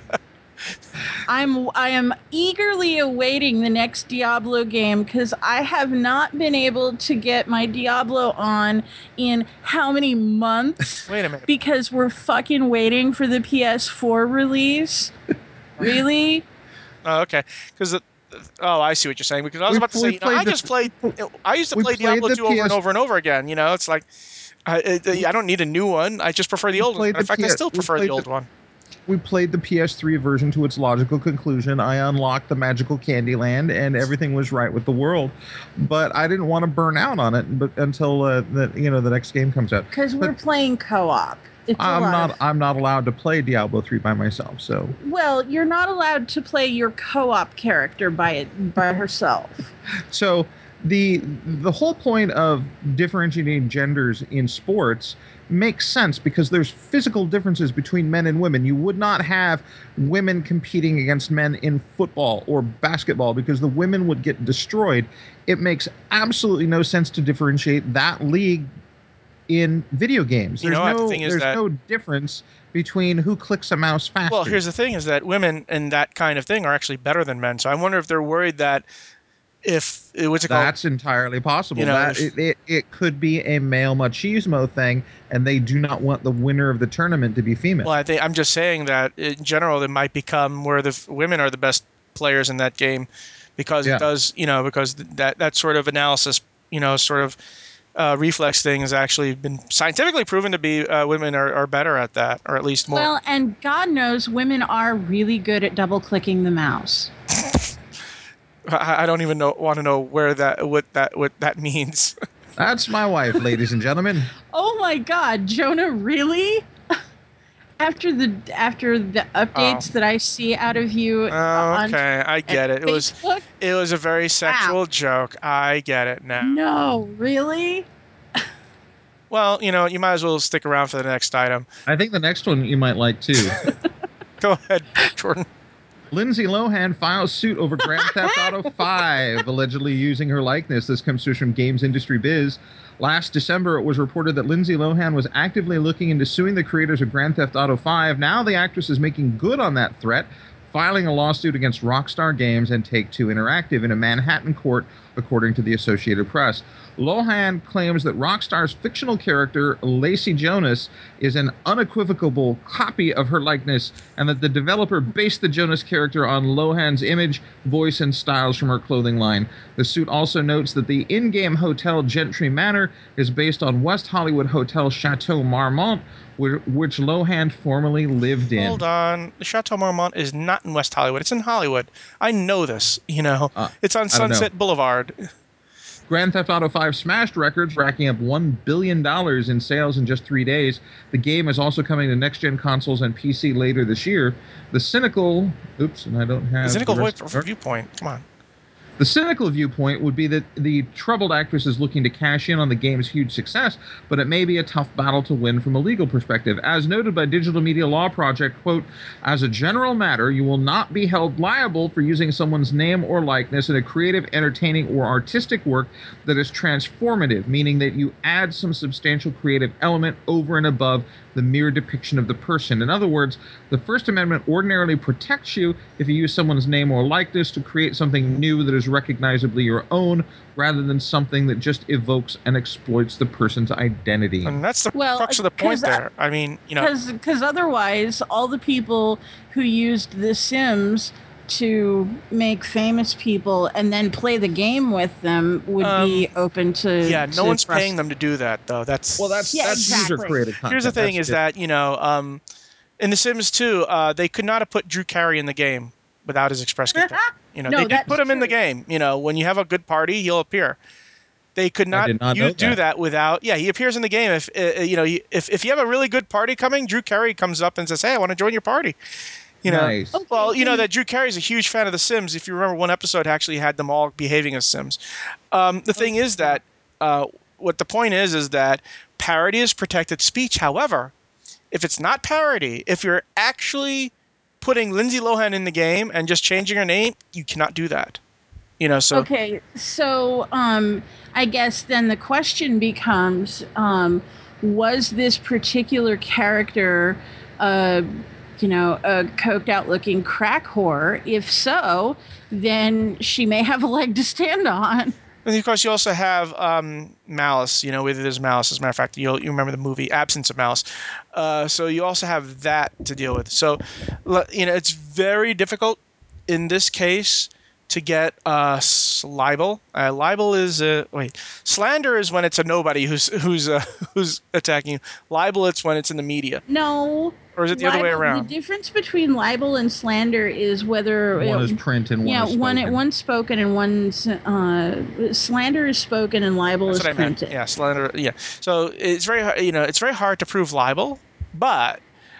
I'm I am eagerly awaiting the next Diablo game because I have not been able to get my Diablo on in how many months? now. Wait a minute. Because we're fucking waiting for the P S four release. Really? Oh, okay. Because oh, I see what you're saying. Because I was We- about to we say, you know, played I the- just played. I used to we play played Diablo the two over P S and over and over again. You know, it's like I, I, I don't need a new one. I just prefer the We old one. played In the fact, I P S still we prefer the played old the- one. We played the P S three version to its logical conclusion. I unlocked the magical Candyland, and everything was right with the world. But I didn't want to burn out on it, but until uh, the you know the next game comes out. Because we're playing co-op. It's a I'm lot not of- I'm not allowed to play Diablo three by myself. So Well, you're not allowed to play your co-op character by it by herself. so the the whole point of differentiating genders in sports makes sense because there's physical differences between men and women. You would not have women competing against men in football or basketball because the women would get destroyed. It makes absolutely no sense to differentiate that league in video games. You There's know what, the no thing is there's that- no difference between who clicks a mouse faster. Well, here's the thing: is that women in that kind of thing are actually better than men. So I wonder if they're worried that if what's it called? That's entirely possible. You know, that there's- it, it, it could be a male machismo thing, and they do not want the winner of the tournament to be female. Well, I think I'm just saying that in general, it might become where the f- women are the best players in that game because Yeah. it does, you know, because th- that that sort of analysis, you know, sort of uh, reflex thing has actually been scientifically proven to be uh, women are, are better at that, or at least more. Well, and God knows women are really good at double clicking the mouse. I, I don't even know want to know where that what that what that means. That's my wife, ladies and gentlemen. Oh my God, Jonah, really? After the after the updates Oh. that I see out of you on Okay, I get it. It was Facebook? it was a very sexual joke. I get it now. No, really? Well, you know, you might as well stick around for the next item. I think the next one you might like too. Go ahead, Jordan. Lindsay Lohan files suit over Grand Theft Auto five, allegedly using her likeness. This comes to us from Games Industry Biz. Last December, it was reported that Lindsay Lohan was actively looking into suing the creators of Grand Theft Auto five. Now the actress is making good on that threat, filing a lawsuit against Rockstar Games and Take-Two Interactive in a Manhattan court according to the Associated Press. Lohan claims that Rockstar's fictional character, Lacey Jonas, is an unequivocal copy of her likeness, and that the developer based the Jonas character on Lohan's image, voice, and styles from her clothing line. The suit also notes that the in-game hotel Gentry Manor is based on West Hollywood Hotel Chateau Marmont, which Lohan formerly lived in. Hold on. The Chateau Marmont is not in West Hollywood. It's in Hollywood. I know this, you know. Uh, it's on Sunset Boulevard. Grand Theft Auto five smashed records, racking up one billion dollars in sales in just three days. The game is also coming to next-gen consoles and P C later this year. The cynical... Oops, and I don't have... The cynical the rest, viewpoint. Come on. The cynical viewpoint would be that the troubled actress is looking to cash in on the game's huge success, but it may be a tough battle to win from a legal perspective. As noted by Digital Media Law Project, quote, as a general matter, you will not be held liable for using someone's name or likeness in a creative, entertaining, or artistic work that is transformative, meaning that you add some substantial creative element over and above the mere depiction of the person. In other words, the First Amendment ordinarily protects you if you use someone's name or likeness to create something new that is recognizably your own, rather than something that just evokes and exploits the person's identity. And that's the Well, crux of the point there. I mean, you know... Because otherwise, all the people who used The Sims to make famous people and then play the game with them would um, be open to... Yeah, no to one's frust- paying them to do that, though. That's Well, that's, yeah, that's exactly. user-created content. Here's the thing that's is different. that, you know, um, in The Sims two, uh, they could not have put Drew Carey in the game without his express consent. You know, no, they did put him true. in the game. You know, when you have a good party, he'll appear. They could not, not you know do that. that without... Yeah, he appears in the game. If uh, you know, if if you have a really good party coming, Drew Carey comes up and says, "Hey, I want to join your party." You know, nice. Okay, well, you know then- that Drew Carey's a huge fan of The Sims. If you remember, one episode actually had them all behaving as Sims. Um, the thing is that uh, what the point is is that parody is protected speech. However, if it's not parody, if you're actually putting Lindsay Lohan in the game and just changing her name, you cannot do that. You know, so okay, so um, I guess then the question becomes: um, was this particular character, uh, you know, a coked-out-looking crack whore? If so, then she may have a leg to stand on. And of course, you also have um, Malice. You know, whether there's Malice. As a matter of fact, you you remember the movie Absence of Malice. Uh, so you also have that to deal with. So, you know, it's very difficult in this case to get uh, libel. Uh, libel is uh, wait. Slander is when it's a nobody who's who's uh, who's attacking you. Libel, it's when it's in the media. No. Or is it the libel, other way around? The difference between libel and slander is whether one is print and one yeah, is spoken. one one's spoken and one's uh, slander is spoken and libel That's is what I meant. printed. Yeah, slander. Yeah. So it's very hard- you know it's very hard to prove libel, but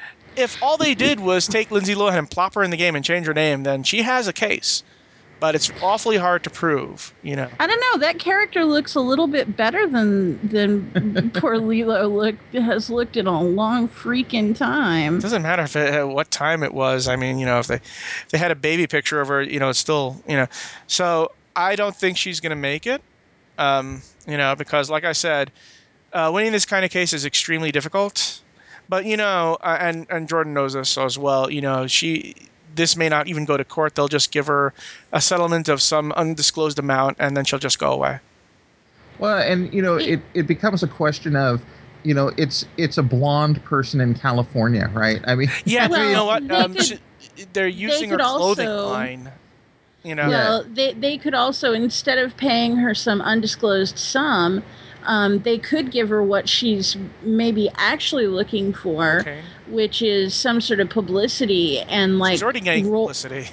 if all they did was take Lindsay Lohan and plop her in the game and change her name, then she has a case. But it's awfully hard to prove, you know. I don't know. That character looks a little bit better than than poor Lilo look has looked in a long freaking time. It doesn't matter if it, what time it was. I mean, you know, if they if they had a baby picture of her, you know, it's still, you know. So I don't think she's going to make it, um, you know, because like I said, uh, winning this kind of case is extremely difficult. But you know, uh, and and Jordan knows this as well. You know, she. This may not even go to court. They'll just give her a settlement of some undisclosed amount, and then she'll just go away. Well, and you know, it, it becomes a question of, you know, it's it's a blonde person in California, right? I mean, yeah, well, but you know what? They Um, could, she, they're using they her clothing also, line. You know. Well, they they could also, instead of paying her some undisclosed sum, um, they could give her what she's maybe actually looking for, Okay. which is some sort of publicity and like She's already getting roll, publicity.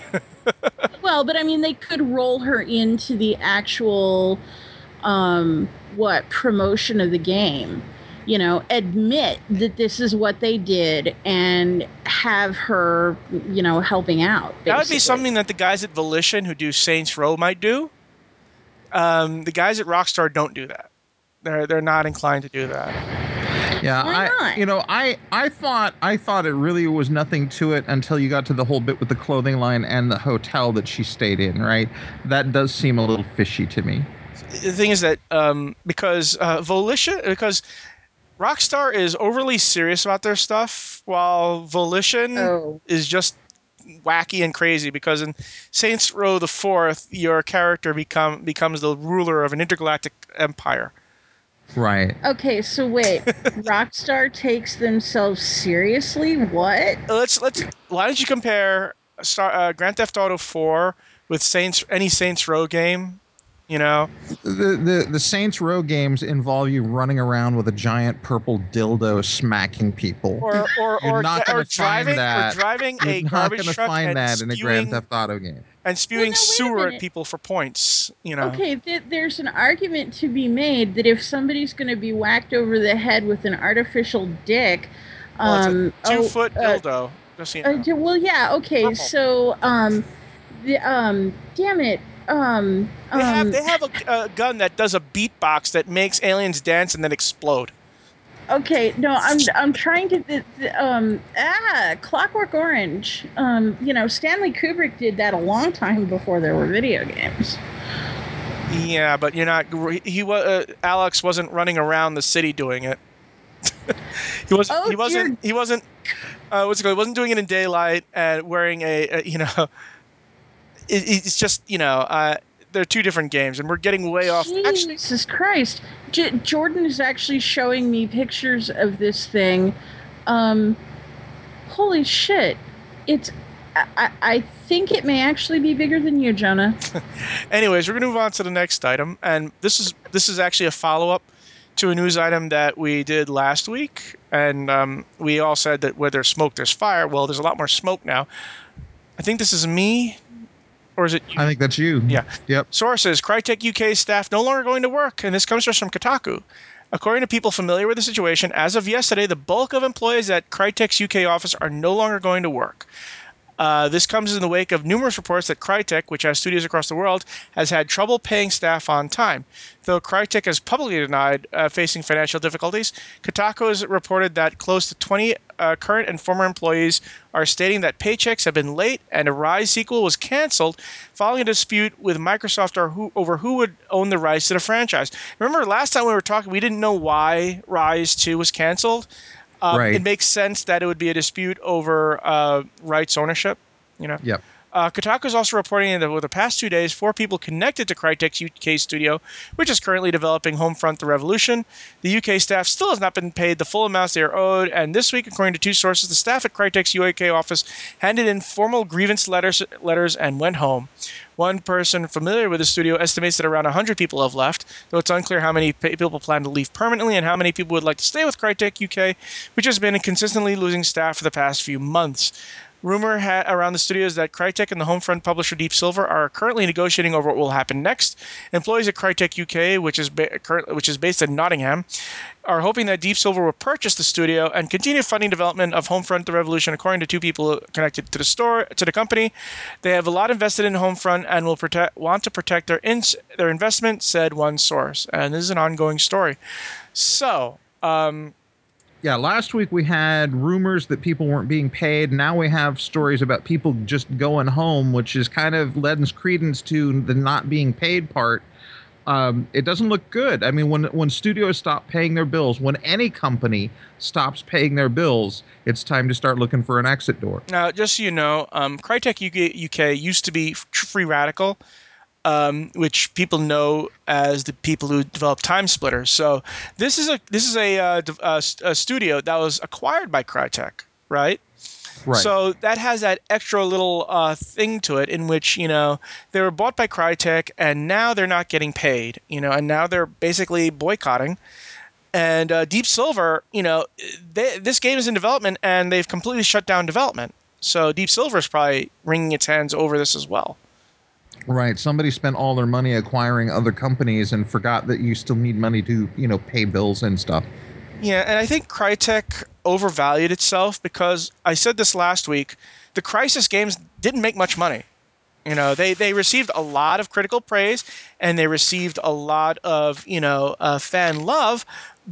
well, but I mean, they could roll her into the actual, um, what, promotion of the game. You know, admit that this is what they did and have her, you know, helping out. Basically. That would be something that the guys at Volition who do Saints Row might do. Um, the guys at Rockstar don't do that. They're they're not inclined to do that. Yeah, Why I not? you know, I I thought I thought it really was nothing to it until you got to the whole bit with the clothing line and the hotel that she stayed in, right? That does seem a little fishy to me. The thing is that um, because uh, Volition, because Rockstar is overly serious about their stuff, while Volition Oh. is just wacky and crazy because in Saints Row the Fourth, your character become becomes the ruler of an intergalactic empire. Right. Okay, so wait, Rockstar takes themselves seriously? What? Let's let's. Why don't you compare Star, uh, Grand Theft Auto Four with Saints any Saints Row game? You know, The, the the Saints Row games involve you running around with a giant purple dildo smacking people. or or You're or, not or going to find driving or that. driving You're a not garbage going to truck find and that in a Grand spewing Theft Auto game. and spewing Well, no, wait a sewer at minute. people for points. You know. Okay, th- there's an argument to be made that if somebody's going to be whacked over the head with an artificial dick, Well, it's a um, two oh, foot uh, dildo. Just so you uh, know. d- well, yeah, okay, Purple. so, um, the, um, damn it, um, They have um, they have a, a gun that does a beatbox that makes aliens dance and then explode. okay, no, I'm I'm trying to th- th- um ah Clockwork Orange. Um, you know, Stanley Kubrick did that a long time before there were video games. Yeah, but you're not. He was uh, Alex wasn't running around the city doing it. he wasn't. Oh He wasn't. dear. He wasn't. Uh, what's it called? He wasn't doing it in daylight and wearing a. a you know. It, it's just you know. Uh, they're two different games, and we're getting way off. Actually, Jesus Christ. J- Jordan is actually showing me pictures of this thing. Um, holy shit. It's I, I, I think it may actually be bigger than you, Jonah. anyways, we're gonna move on to the next item, and this is this is actually a follow up to a news item that we did last week, and um, we all said that where there's smoke, there's fire. Well, there's a lot more smoke now. I think this is me, or is it you? I think that's you. Yeah. Yep. Sources: Crytek U K staff no longer going to work, and this comes just from Kotaku. According to people familiar with the situation, as of yesterday, the bulk of employees at Crytek's U K office are no longer going to work. Uh, this comes in the wake of numerous reports that Crytek, which has studios across the world, has had trouble paying staff on time. Though Crytek has publicly denied uh, facing financial difficulties, Kotaku has reported that close to twenty uh, current and former employees are stating that paychecks have been late and a Rise sequel was canceled following a dispute with Microsoft or who, over who would own the rights to the franchise. Remember last time we were talking, we didn't know why Rise two was canceled. Um, Right. It makes sense that it would be a dispute over uh, rights ownership. You know. Yep. Uh, Kotaku is also reporting that over the past two days, four people connected to Crytek's U K studio, which is currently developing Homefront: The Revolution. The U K staff still has not been paid the full amounts they are owed, and this week, according to two sources, the staff at Crytek's U K office handed in formal grievance letters, letters and went home. One person familiar with the studio estimates that around one hundred people have left, though it's unclear how many people plan to leave permanently and how many people would like to stay with Crytek U K, which has been consistently losing staff for the past few months. Rumor ha- around the studios that Crytek and the Homefront publisher Deep Silver are currently negotiating over what will happen next. Employees at Crytek U K, which is ba- current, which is based in Nottingham, are hoping that Deep Silver will purchase the studio and continue funding development of Homefront: The Revolution. According to two people connected to the store to the company, they have a lot invested in Homefront and will protect want to protect their ins- their investment, said one source. And this is an ongoing story. So. Um, Yeah, last week we had rumors that people weren't being paid. Now we have stories about people just going home, which is kind of lends credence to the not being paid part. Um, it doesn't look good. I mean, when when studios stop paying their bills, when any company stops paying their bills, it's time to start looking for an exit door. Now, just so you know, um, Crytek U K used to be Free Radical, um, which people know as the people who developed Time Splitters. So this is a this is a, uh, a, a studio that was acquired by Crytek, right? Right. So that has that extra little uh, thing to it in which, you know, they were bought by Crytek and now they're not getting paid, you know, and now they're basically boycotting. And uh, Deep Silver, you know, they, this game is in development and they've completely shut down development. So Deep Silver is probably wringing its hands over this as well. Right. Somebody spent all their money acquiring other companies and forgot that you still need money to, you know, pay bills and stuff. Yeah, and I think Crytek overvalued itself because I said this last week, the Crysis games didn't make much money. You know, they, they received a lot of critical praise and they received a lot of, you know, uh, fan love,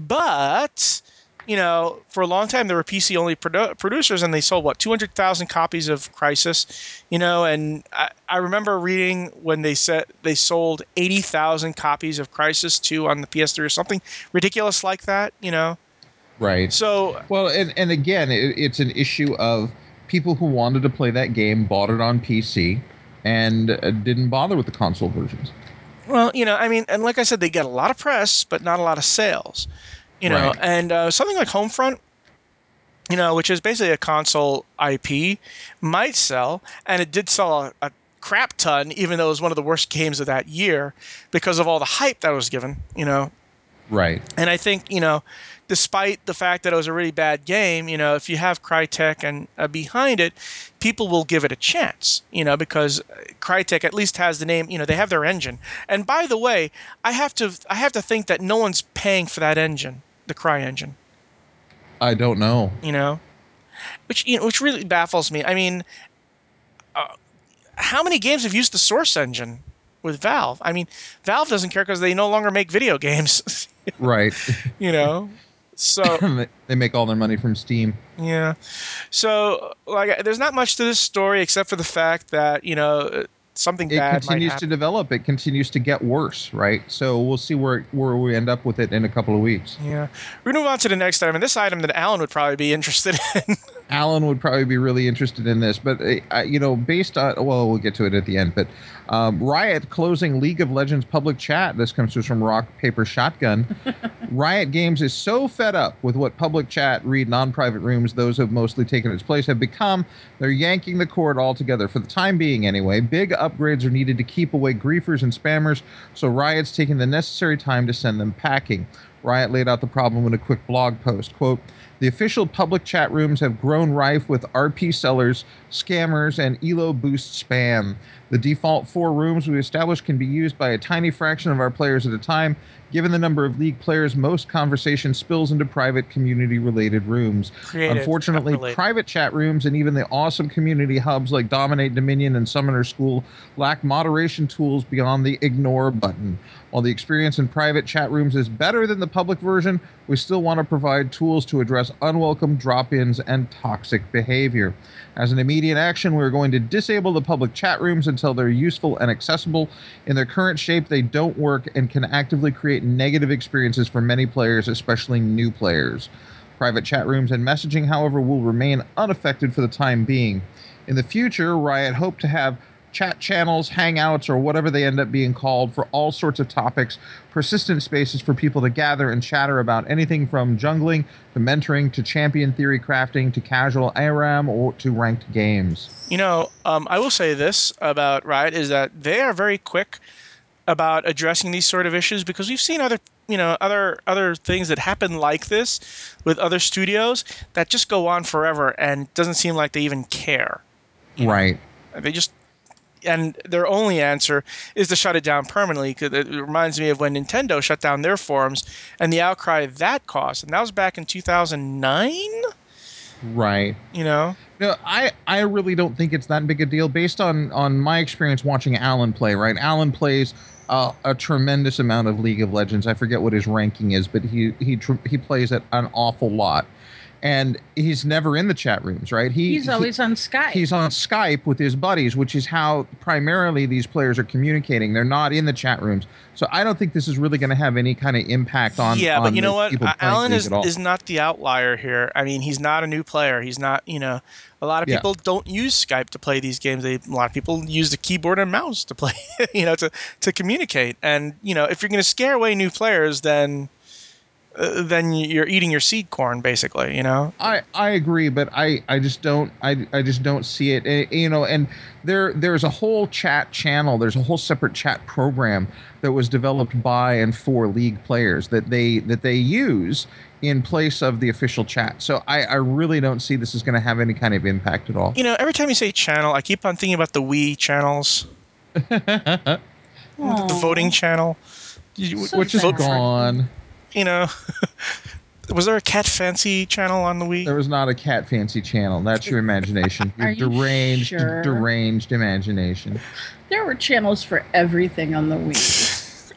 but, you know, for a long time they were P C only produ- producers and they sold, what, two hundred thousand copies of Crysis, you know, and I, I remember reading when they said they sold eighty thousand copies of Crysis two on the P S three or something ridiculous like that, you know. Right. So, well, and, and again, it, it's an issue of people who wanted to play that game bought it on P C and uh, didn't bother with the console versions. Well, you know, I mean, and like I said, they get a lot of press, but not a lot of sales. You know, Right. and uh, something like Homefront, you know, which is basically a console I P, might sell, and it did sell a, a crap ton, even though it was one of the worst games of that year because of all the hype that was given, you know. Right. And I think, you know, despite the fact that it was a really bad game, you know, if you have Crytek and uh, behind it, people will give it a chance, you know, because Crytek at least has the name, you know, they have their engine. And by the way, I have to I have to think that no one's paying for that engine, the Cry engine, I don't know. you know, which you know, which really baffles me. I mean, uh, how many games have used the Source engine with Valve? I mean, Valve doesn't care because they no longer make video games, Right. you know. So They make all their money from Steam. yeah. So, like, there's not much to this story except for the fact that, you know, something It bad might continues to happen. develop. It continues to get worse, right? So we'll see where where we end up with it in a couple of weeks. Yeah. We're going to move on to the next item, and this item that Alan would probably be interested in. Alan would probably be really interested in this, but uh, you know, based on well, we'll get to it at the end. But um, Riot closing League of Legends public chat. This comes to us from Rock Paper Shotgun. Riot Games is so fed up with what public chat, read non-private rooms, those have mostly taken its place, have become. They're yanking the cord altogether for the time being, anyway. Big upgrades are needed to keep away griefers and spammers, so Riot's taking the necessary time to send them packing. Riot laid out the problem in a quick blog post. Quote, the official public chat rooms have grown rife with R P sellers, scammers, and E L O boost spam. The default four rooms we established can be used by a tiny fraction of our players at a time. Given the number of League players, most conversation spills into private community-related rooms. Creative, Unfortunately, not related. private chat rooms and even the awesome community hubs like Dominate, Dominion, and Summoner School lack moderation tools beyond the ignore button. While the experience in private chat rooms is better than the public version, we still want to provide tools to address unwelcome drop-ins and toxic behavior. As an immediate action, we're going to disable the public chat rooms until they're useful and accessible. In their current shape, they don't work and can actively create negative experiences for many players, especially new players. Private chat rooms and messaging, however, will remain unaffected for the time being. In the future, Riot hope to have chat channels, hangouts, or whatever they end up being called for all sorts of topics, persistent spaces for people to gather and chatter about anything from jungling to mentoring to champion theory crafting to casual ARAM or to ranked games. You know, um, I will say this about Riot is that they are very quick about addressing these sort of issues because we've seen other, you know, other other things that happen like this with other studios that just go on forever and it doesn't seem like they even care. you know? Right. They just and their only answer is to shut it down permanently. Cause it reminds me of when Nintendo shut down their forums and the outcry that caused, and that was back in two thousand nine. Right. You know, No, I, I really don't think it's that big a deal based on, on my experience watching Alan play, right? Alan plays uh, a tremendous amount of League of Legends. I forget what his ranking is, but he he tr- he plays it an awful lot. And he's never in the chat rooms, right? He, He's always he, on Skype. He's on Skype with his buddies, which is how primarily these players are communicating. They're not in the chat rooms. So I don't think this is really going to have any kind of impact on, yeah, on but you know the what? people A- playing Alan League is at all. is not the outlier here. I mean, he's not a new player. He's not, you know, a lot of Yeah. people don't use Skype to play these games. They, a lot of people use the keyboard and mouse to play, you know, to to communicate. And you know, if you're going to scare away new players, then uh, then you're eating your seed corn, basically. You know. I, I agree, but I, I just don't I, I just don't see it. Eh, you know, and there there's a whole chat channel. There's a whole separate chat program that was developed by and for League players that they that they use in place of the official chat. So I, I really don't see this is going to have any kind of impact at all. You know, every time you say channel, I keep on thinking about the Wii channels, the voting channel, So Which is sad. gone. You know, was there a Cat Fancy channel on the Wii? There was not a Cat Fancy channel. That's your imagination. Your Are you deranged, sure? deranged imagination. There were channels for everything on the Wii.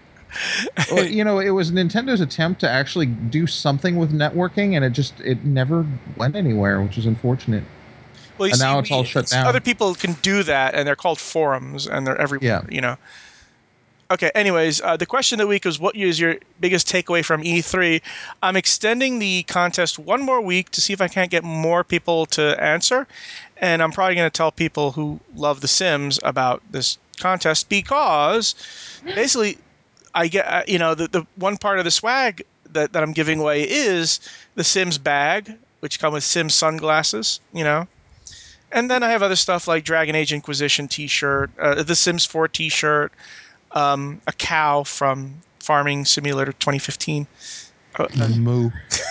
Well, you know, it was Nintendo's attempt to actually do something with networking, and it just it never went anywhere, which is unfortunate. Well, you And see, now it's we, all shut it's- other down. people can do that, and they're called forums, and they're everywhere. Yeah. You know. Okay. Anyways, uh, the question of the week is: what is your biggest takeaway from E three? I'm extending the contest one more week to see if I can't get more people to answer, And I'm probably going to tell people who love The Sims about this contest because basically I get, uh, you know, the, the one part of the swag that, that I'm giving away is the Sims bag, which come with Sims sunglasses, you know. And then I have other stuff like Dragon Age Inquisition t-shirt, uh, the Sims four t-shirt, um, a cow from Farming Simulator twenty fifteen, uh, Moo.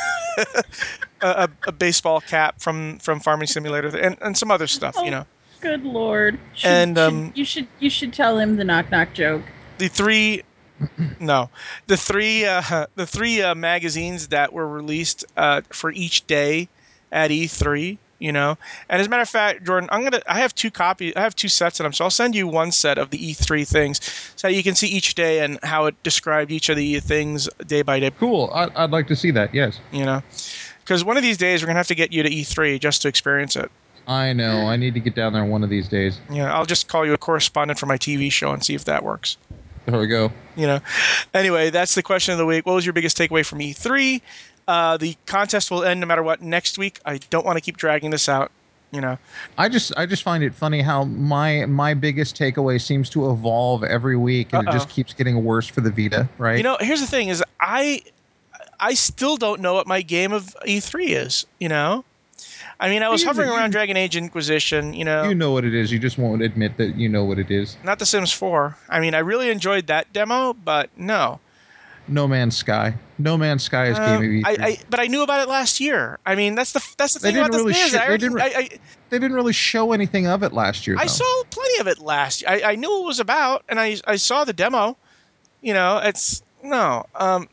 a, a baseball cap from, from Farming Simulator, and, and some other stuff, Oh, you know. good lord! Should, And, should- um, you should you should tell him the knock knock joke. The three, no, the three, uh, the three uh, magazines that were released uh, for each day at E three. You know, and as a matter of fact, Jordan, I'm gonna. I have two copies. I have two sets of them, so I'll send you one set of the E three things, so you can see each day and how it described each of the things day by day. Cool. I, I'd like to see that. Yes. You know, because one of these days we're gonna have to get you to E three just to experience it. I know. I need to get down there one of these days. Yeah, I'll just call you a correspondent for my T V show and see if that works. There we go. You know, anyway, that's the question of the week. What was your biggest takeaway from E three? Uh, the contest will end no matter what next week. I don't want to keep dragging this out. You know, I just I just find it funny how my my biggest takeaway seems to evolve every week, and Uh-oh. it just keeps getting worse for the Vita, right? You know, here's the thing: is I I still don't know what my game of E three is. You know, I mean, I was You- hovering you- around Dragon Age Inquisition. You know, you know what it is. You just won't admit that you know what it is. not The Sims four. I mean, I really enjoyed that demo, but no. No Man's Sky. No Man's Sky is Uh, game of E three. I, I but I knew about it last year. I mean, that's the that's the They thing about didn't this really is sh- I, they already, didn't- I, I They didn't really show anything of it last year, though. I saw plenty of it last. I, I knew what it was about, and I I saw the demo. You know, it's no. Um,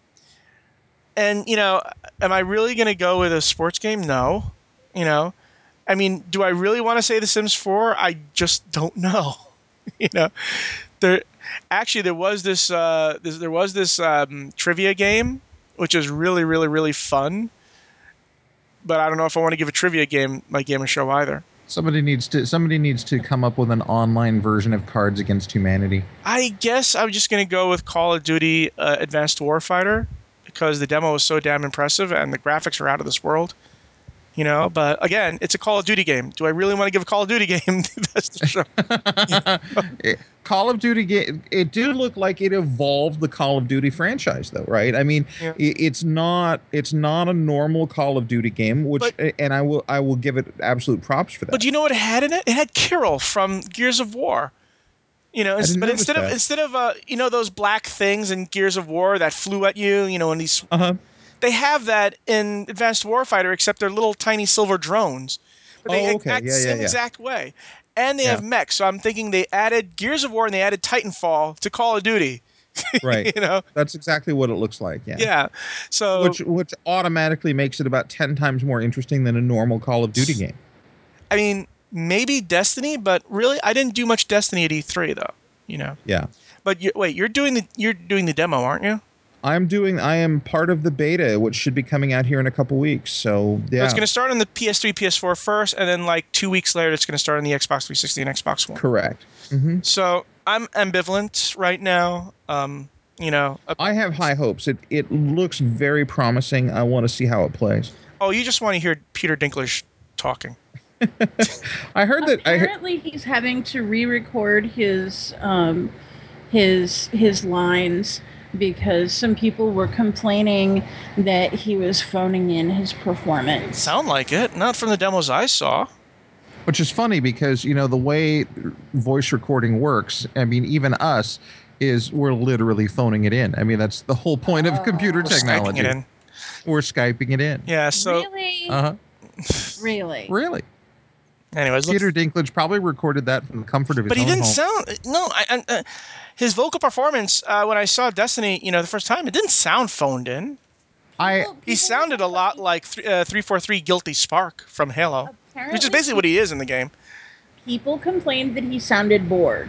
and you know, am I really going to go with a sports game? No. You know, I mean, do I really want to say The Sims four? I just don't know. You know, there actually there was this, uh, this there was this um, trivia game which is really really really fun. But I don't know if I want to give a trivia game my game a show either. Somebody needs to somebody needs to come up with an online version of Cards Against Humanity. I guess I'm just going to go with Call of Duty uh, Advanced Warfighter because the demo was so damn impressive and the graphics are out of this world. You know, but again, it's a Call of Duty game. Do I really want to give a Call of Duty game the best of show? It- Call of Duty game. It did look like it evolved the Call of Duty franchise, though, right? I mean, Yeah. i- it's not it's not a normal Call of Duty game, which But- and I will I will give it absolute props for that. But do you know what it had in it? It had Kirill from Gears of War. You know, ins- didn't but notice instead of that. instead of uh, you know those black things in Gears of War that flew at you, you know, in these uh huh. they have that in Advanced Warfighter, except they're little tiny silver drones. But they Oh, okay. act Yeah, the yeah, same yeah. exact way. And they Yeah. have mechs, so I'm thinking they added Gears of War and they added Titanfall to Call of Duty. Right. You know? That's exactly what it looks like. Yeah. Yeah. So Which which automatically makes it about ten times more interesting than a normal Call of Duty game. I mean, maybe Destiny, but really I didn't do much Destiny at E three though, you know. Yeah. But you, wait, you're doing the you're doing the demo, aren't you? I'm doing. I am part of the beta, which should be coming out here in a couple weeks. So yeah, So it's going to start on the P S three, P S four first, and then like two weeks later, it's going to start on the Xbox three sixty and Xbox One. correct. hmm So I'm ambivalent right now. Um, you know. uh, I have high hopes. It it looks very promising. I want to see how it plays. oh, you just want to hear Peter Dinklage talking. I heard that. I heard, Apparently, he's having to re-record his um, his his lines because some people were complaining that he was phoning in his performance. Sound like it? Not from the demos I saw. which is funny because you know the way voice recording works. I mean, even us is we're literally phoning it in. I mean, that's the whole point of computer We're technology. Skyping it in. We're skyping it in. Yeah. So, really, Uh huh. really. Really. anyways, Peter let's, Dinklage probably recorded that from the comfort of his but he own didn't home. sound. No, I, I, uh, his vocal performance uh, when I saw Destiny, you know, the first time, it didn't sound phoned in. I People- He people sounded a lot like th- uh, three forty-three Guilty Spark from Halo, which is Apparently, basically what he is in the game. People complained that he sounded bored.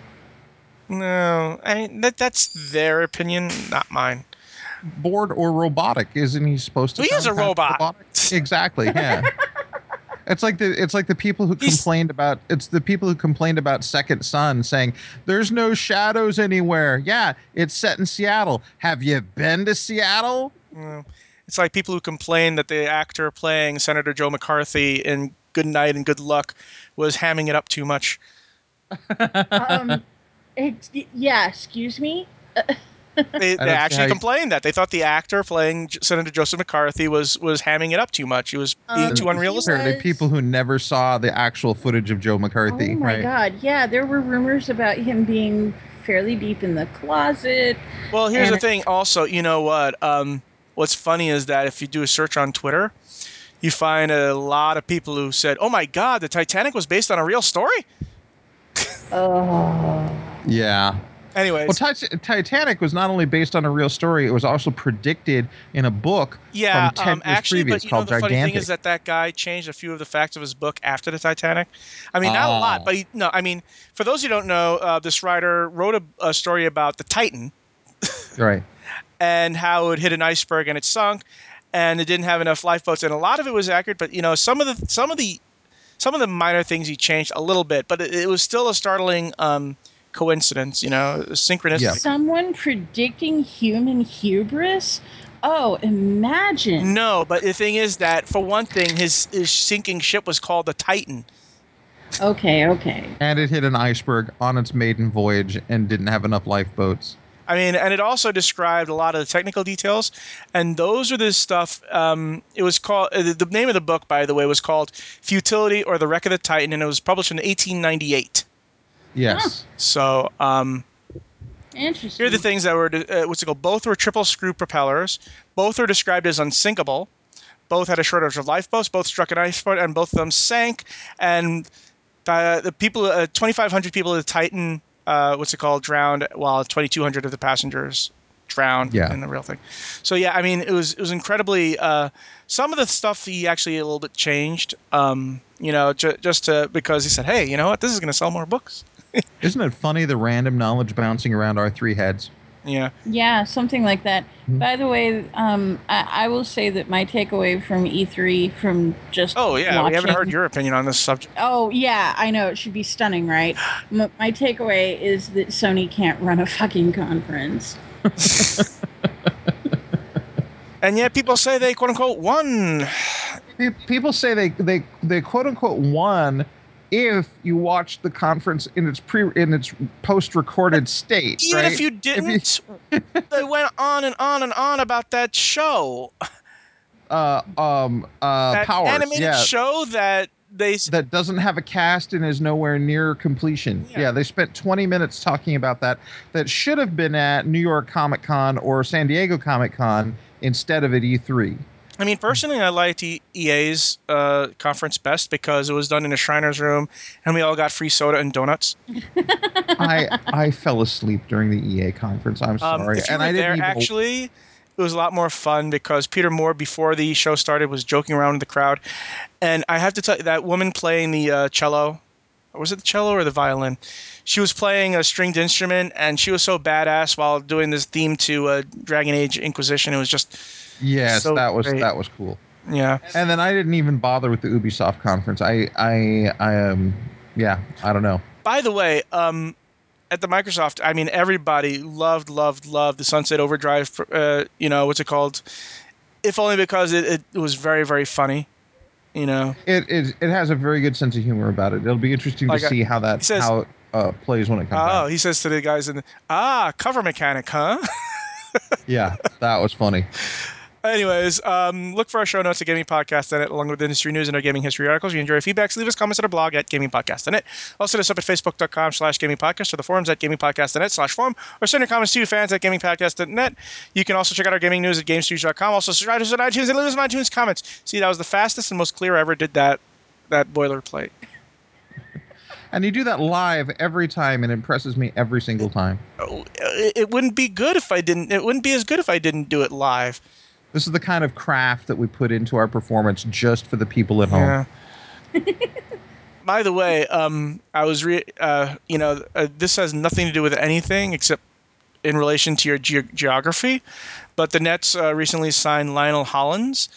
No, I mean that that's their opinion, not mine. bored or robotic, isn't he supposed to? He is sound a kind of robot. robotic? Exactly. Yeah. It's like the it's like the people who He's- complained about it's the people who complained about Second Son saying there's no shadows anywhere. Yeah, it's set in Seattle. Have you been to Seattle? Mm. It's like people who complain that the actor playing Senator Joe McCarthy in good night and good luck was hamming it up too much. um, ex- yeah, excuse me. They, they that's actually how you- complained that they thought the actor playing J- Senator Joseph McCarthy was was hamming it up too much. He was being Um, too he unrealistic. Apparently, was- people who never saw the actual footage of Joe Oh McCarthy, my right? god, yeah, there were rumors about him being fairly deep in the closet. Well, here's And- the thing. Also, you know what? Um, what's funny is that if you do a search on Twitter, you find a lot of people who said, "Oh my God, the Titanic was based on a real story." Oh. Yeah. Anyways, Well, Tit- Titanic was not only based on a real story; it was also predicted in a book yeah, from ten um, years actually, previous but you know called the funny Gigantic. thing is that that guy changed a few of the facts of his book after the Titanic. I mean, not a Oh. lot, but he, no, I mean, for those who don't know, uh, this writer wrote a, a story about the Titan Right. and how it hit an iceberg and it sunk, and it didn't have enough lifeboats, and a lot of it was accurate. But you know, some of the some of the some of the minor things he changed a little bit, but it, it was still a startling um, coincidence. You know, synchronistic. Yeah. Someone predicting human hubris? Oh, imagine. No, but the thing is that for one thing, his his sinking ship was called the Titan. Okay, okay. And it hit an iceberg on its maiden voyage and didn't have enough lifeboats. I mean, and it also described a lot of the technical details, and those are the stuff. Um, it was called uh, the name of the book, by the way, was called "Futility or the Wreck of the Titan," and it was published in eighteen ninety-eight. Yes. So, um, Interesting. here are the things that were uh, what's it called. Both were triple screw propellers. Both are described as unsinkable. Both had a shortage of lifeboats. Both struck an iceberg, and both of them sank. And uh, the people, uh, twenty-five hundred people of the Titan, uh, what's it called, drowned, while twenty-two hundred of the passengers drowned Yeah. in the real thing. So yeah, I mean, it was it was incredibly. Uh, some of the stuff he actually a little bit changed. Um, you know, ju- just to, because he said, "Hey, you know what? This is going to sell more books." Isn't it funny the random knowledge bouncing around our three heads? Yeah. Yeah, something like that. Hmm. By the way, um, I, I will say that my takeaway from E three, from just Oh yeah, watching, we haven't heard your opinion on this subject. Oh yeah, I know, it should be stunning, right? M- my takeaway is that Sony can't run a fucking conference. And yet people say they quote unquote won. Pe- People say they they they quote unquote won if you watch the conference in its pre in its post recorded state. Even right? if you didn't, they went on and on and on about that show. uh um uh That Powers, animated yeah, show that they s- that doesn't have a cast and is nowhere near completion. Yeah. Yeah, they spent twenty minutes talking about that. That should have been at New York Comic Con or San Diego Comic Con instead of at E three. I mean, personally, I liked E- EA's uh, conference best because it was done in a Shriners room, and we all got free soda and donuts. I I fell asleep during the E A conference. I'm Um, sorry, if you and were I didn't there, even. actually, it was a lot more fun because Peter Moore, before the show started, was joking around with the crowd, and I have to tell you, that woman playing the uh, cello, or was it the cello or the violin? She was playing a stringed instrument, and she was so badass while doing this theme to uh, Dragon Age Inquisition. It was just Yes, so that was great. that was cool. Yeah. And then I didn't even bother with the Ubisoft conference. I I I um yeah, I don't know. By the way, um, at the Microsoft, I mean, everybody loved, loved, loved the Sunset Overdrive. Uh, you know, what's it called? If only because it, it was very, very funny. You know, It it it has a very good sense of humor about it. It'll be interesting Like to I- see how that he says- how it uh, plays when it comes oh, out. he says to the guys in the, ah, cover mechanic, huh? Yeah, that was funny. Anyways, um, look for our show notes at Gaming Podcast dot net, along with industry news and our gaming history articles. If you enjoy feedback, so leave us comments at our blog at Gaming Podcast dot net. Also, hit us up at Facebook dot com slash Gaming Podcast or the forums at Gaming Podcast dot net slash forum, or send your comments to fans at Gaming Podcast dot net. You can also check out our gaming news at GameStudios dot com. Also, subscribe to us on iTunes and leave us on iTunes comments. See, that was the fastest and most clear I ever did that that boilerplate. And you do that live every time, and it impresses me every single time. Oh, It it wouldn't be good if I didn't. It wouldn't be as good if I didn't do it live. This is the kind of craft that we put into our performance just for the people at home. Yeah. By the way, um, I was re- uh, you know, uh, this has nothing to do with anything except in relation to your ge- geography, but the Nets uh, recently signed Lionel Hollins,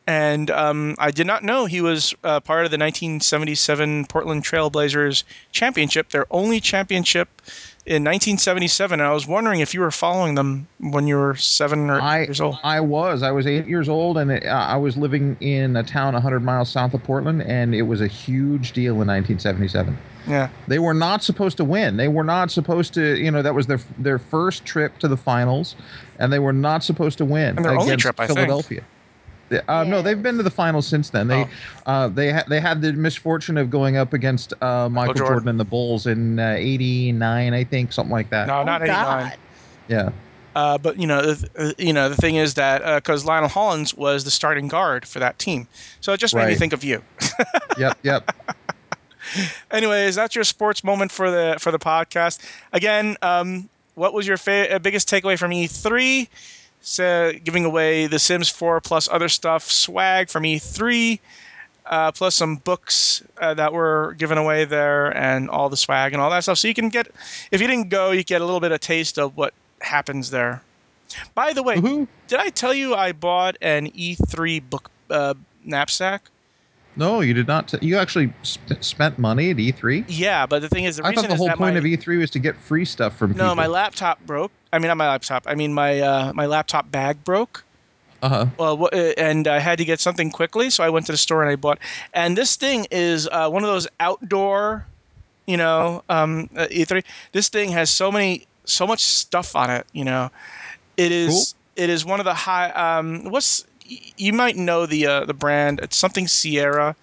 And um, I did not know he was uh, part of the nineteen seventy-seven Portland Trailblazers championship, their only championship in nineteen seventy-seven. And I was wondering if you were following them when you were seven or eight I years old. I was I was eight years old, and it, uh, I was living in a town one hundred miles south of Portland, and it was a huge deal in nineteen seventy-seven. Yeah. They were not supposed to win. They were not supposed to, you know, that was their their first trip to the finals, and they were not supposed to win And their only against trip, I think. Philadelphia. They- Uh, No, they've been to the finals since then. They Oh. uh, they ha- they had the misfortune of going up against uh, Michael Jordan. Jordan and the Bulls in uh, eighty-nine, I think, something like that. No, Oh, not eighty-nine. God. Yeah. Uh, but you know, the, uh, you know, the thing is that because Lionel Hollins was the starting guard for that team, so it just made me Right. think of you. Yep. Yep. Anyways, that's your sports moment for the for the podcast. Again, um, what was your fa- uh, biggest takeaway from E three? So, giving away The Sims four plus other stuff, swag from E three, uh, plus some books uh, that were given away there, and all the swag and all that stuff. So you can get, if you didn't go, you get a little bit of taste of what happens there. By the way, Woohoo. did I tell you I bought an E three book uh, knapsack? No, you did not. T- you actually sp- spent money at E three? Yeah, but the thing is, the I reason thought the is whole that point my, of E three was to get free stuff from people. no, my laptop broke. I mean, not my laptop. I mean, my uh, my laptop bag broke. Uh-huh. Well, wh- uh, and I had to get something quickly, so I went to the store and I bought. And this thing is uh, one of those outdoor, you know, um, uh, E three. This thing has so many, so much stuff on it. You know, it is it is one of the high. Um, what's y- you might know the uh, the brand? It's something Sierra.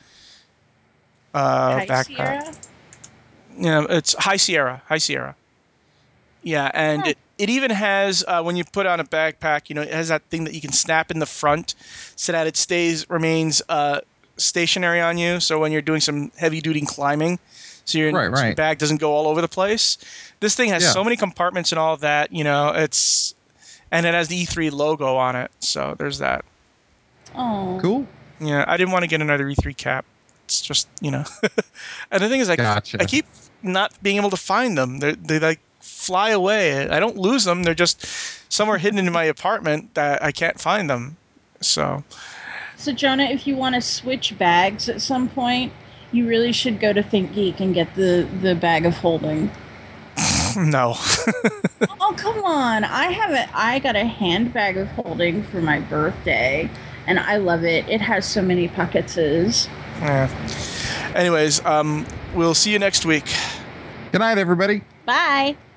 Uh, High backpack. Sierra? Yeah, it's High Sierra. High Sierra. Yeah, and Huh. it, it even has uh, when you put on a backpack, you know, it has that thing that you can snap in the front so that it stays remains uh, stationary on you. So when you're doing some heavy duty climbing, so your, Right, so your right. bag doesn't go all over the place. This thing has Yeah. so many compartments and all that. You know, it's and it has the E three logo on it. So there's that. Oh. Cool. Yeah, I didn't want to get another E three cap. It's just, you know. And the thing is, I, Gotcha. I keep not being able to find them. They they like fly away. I don't lose them. They're just somewhere hidden in my apartment that I can't find them. So, So, Jonah, if you want to switch bags at some point, you really should go to ThinkGeek and get the, the bag of holding. no. Oh, come on. I have a, I got a handbag of holding for my birthday, and I love it. It has so many pockets. Yeah. Anyways, um, we'll see you next week. Good night, everybody. Bye.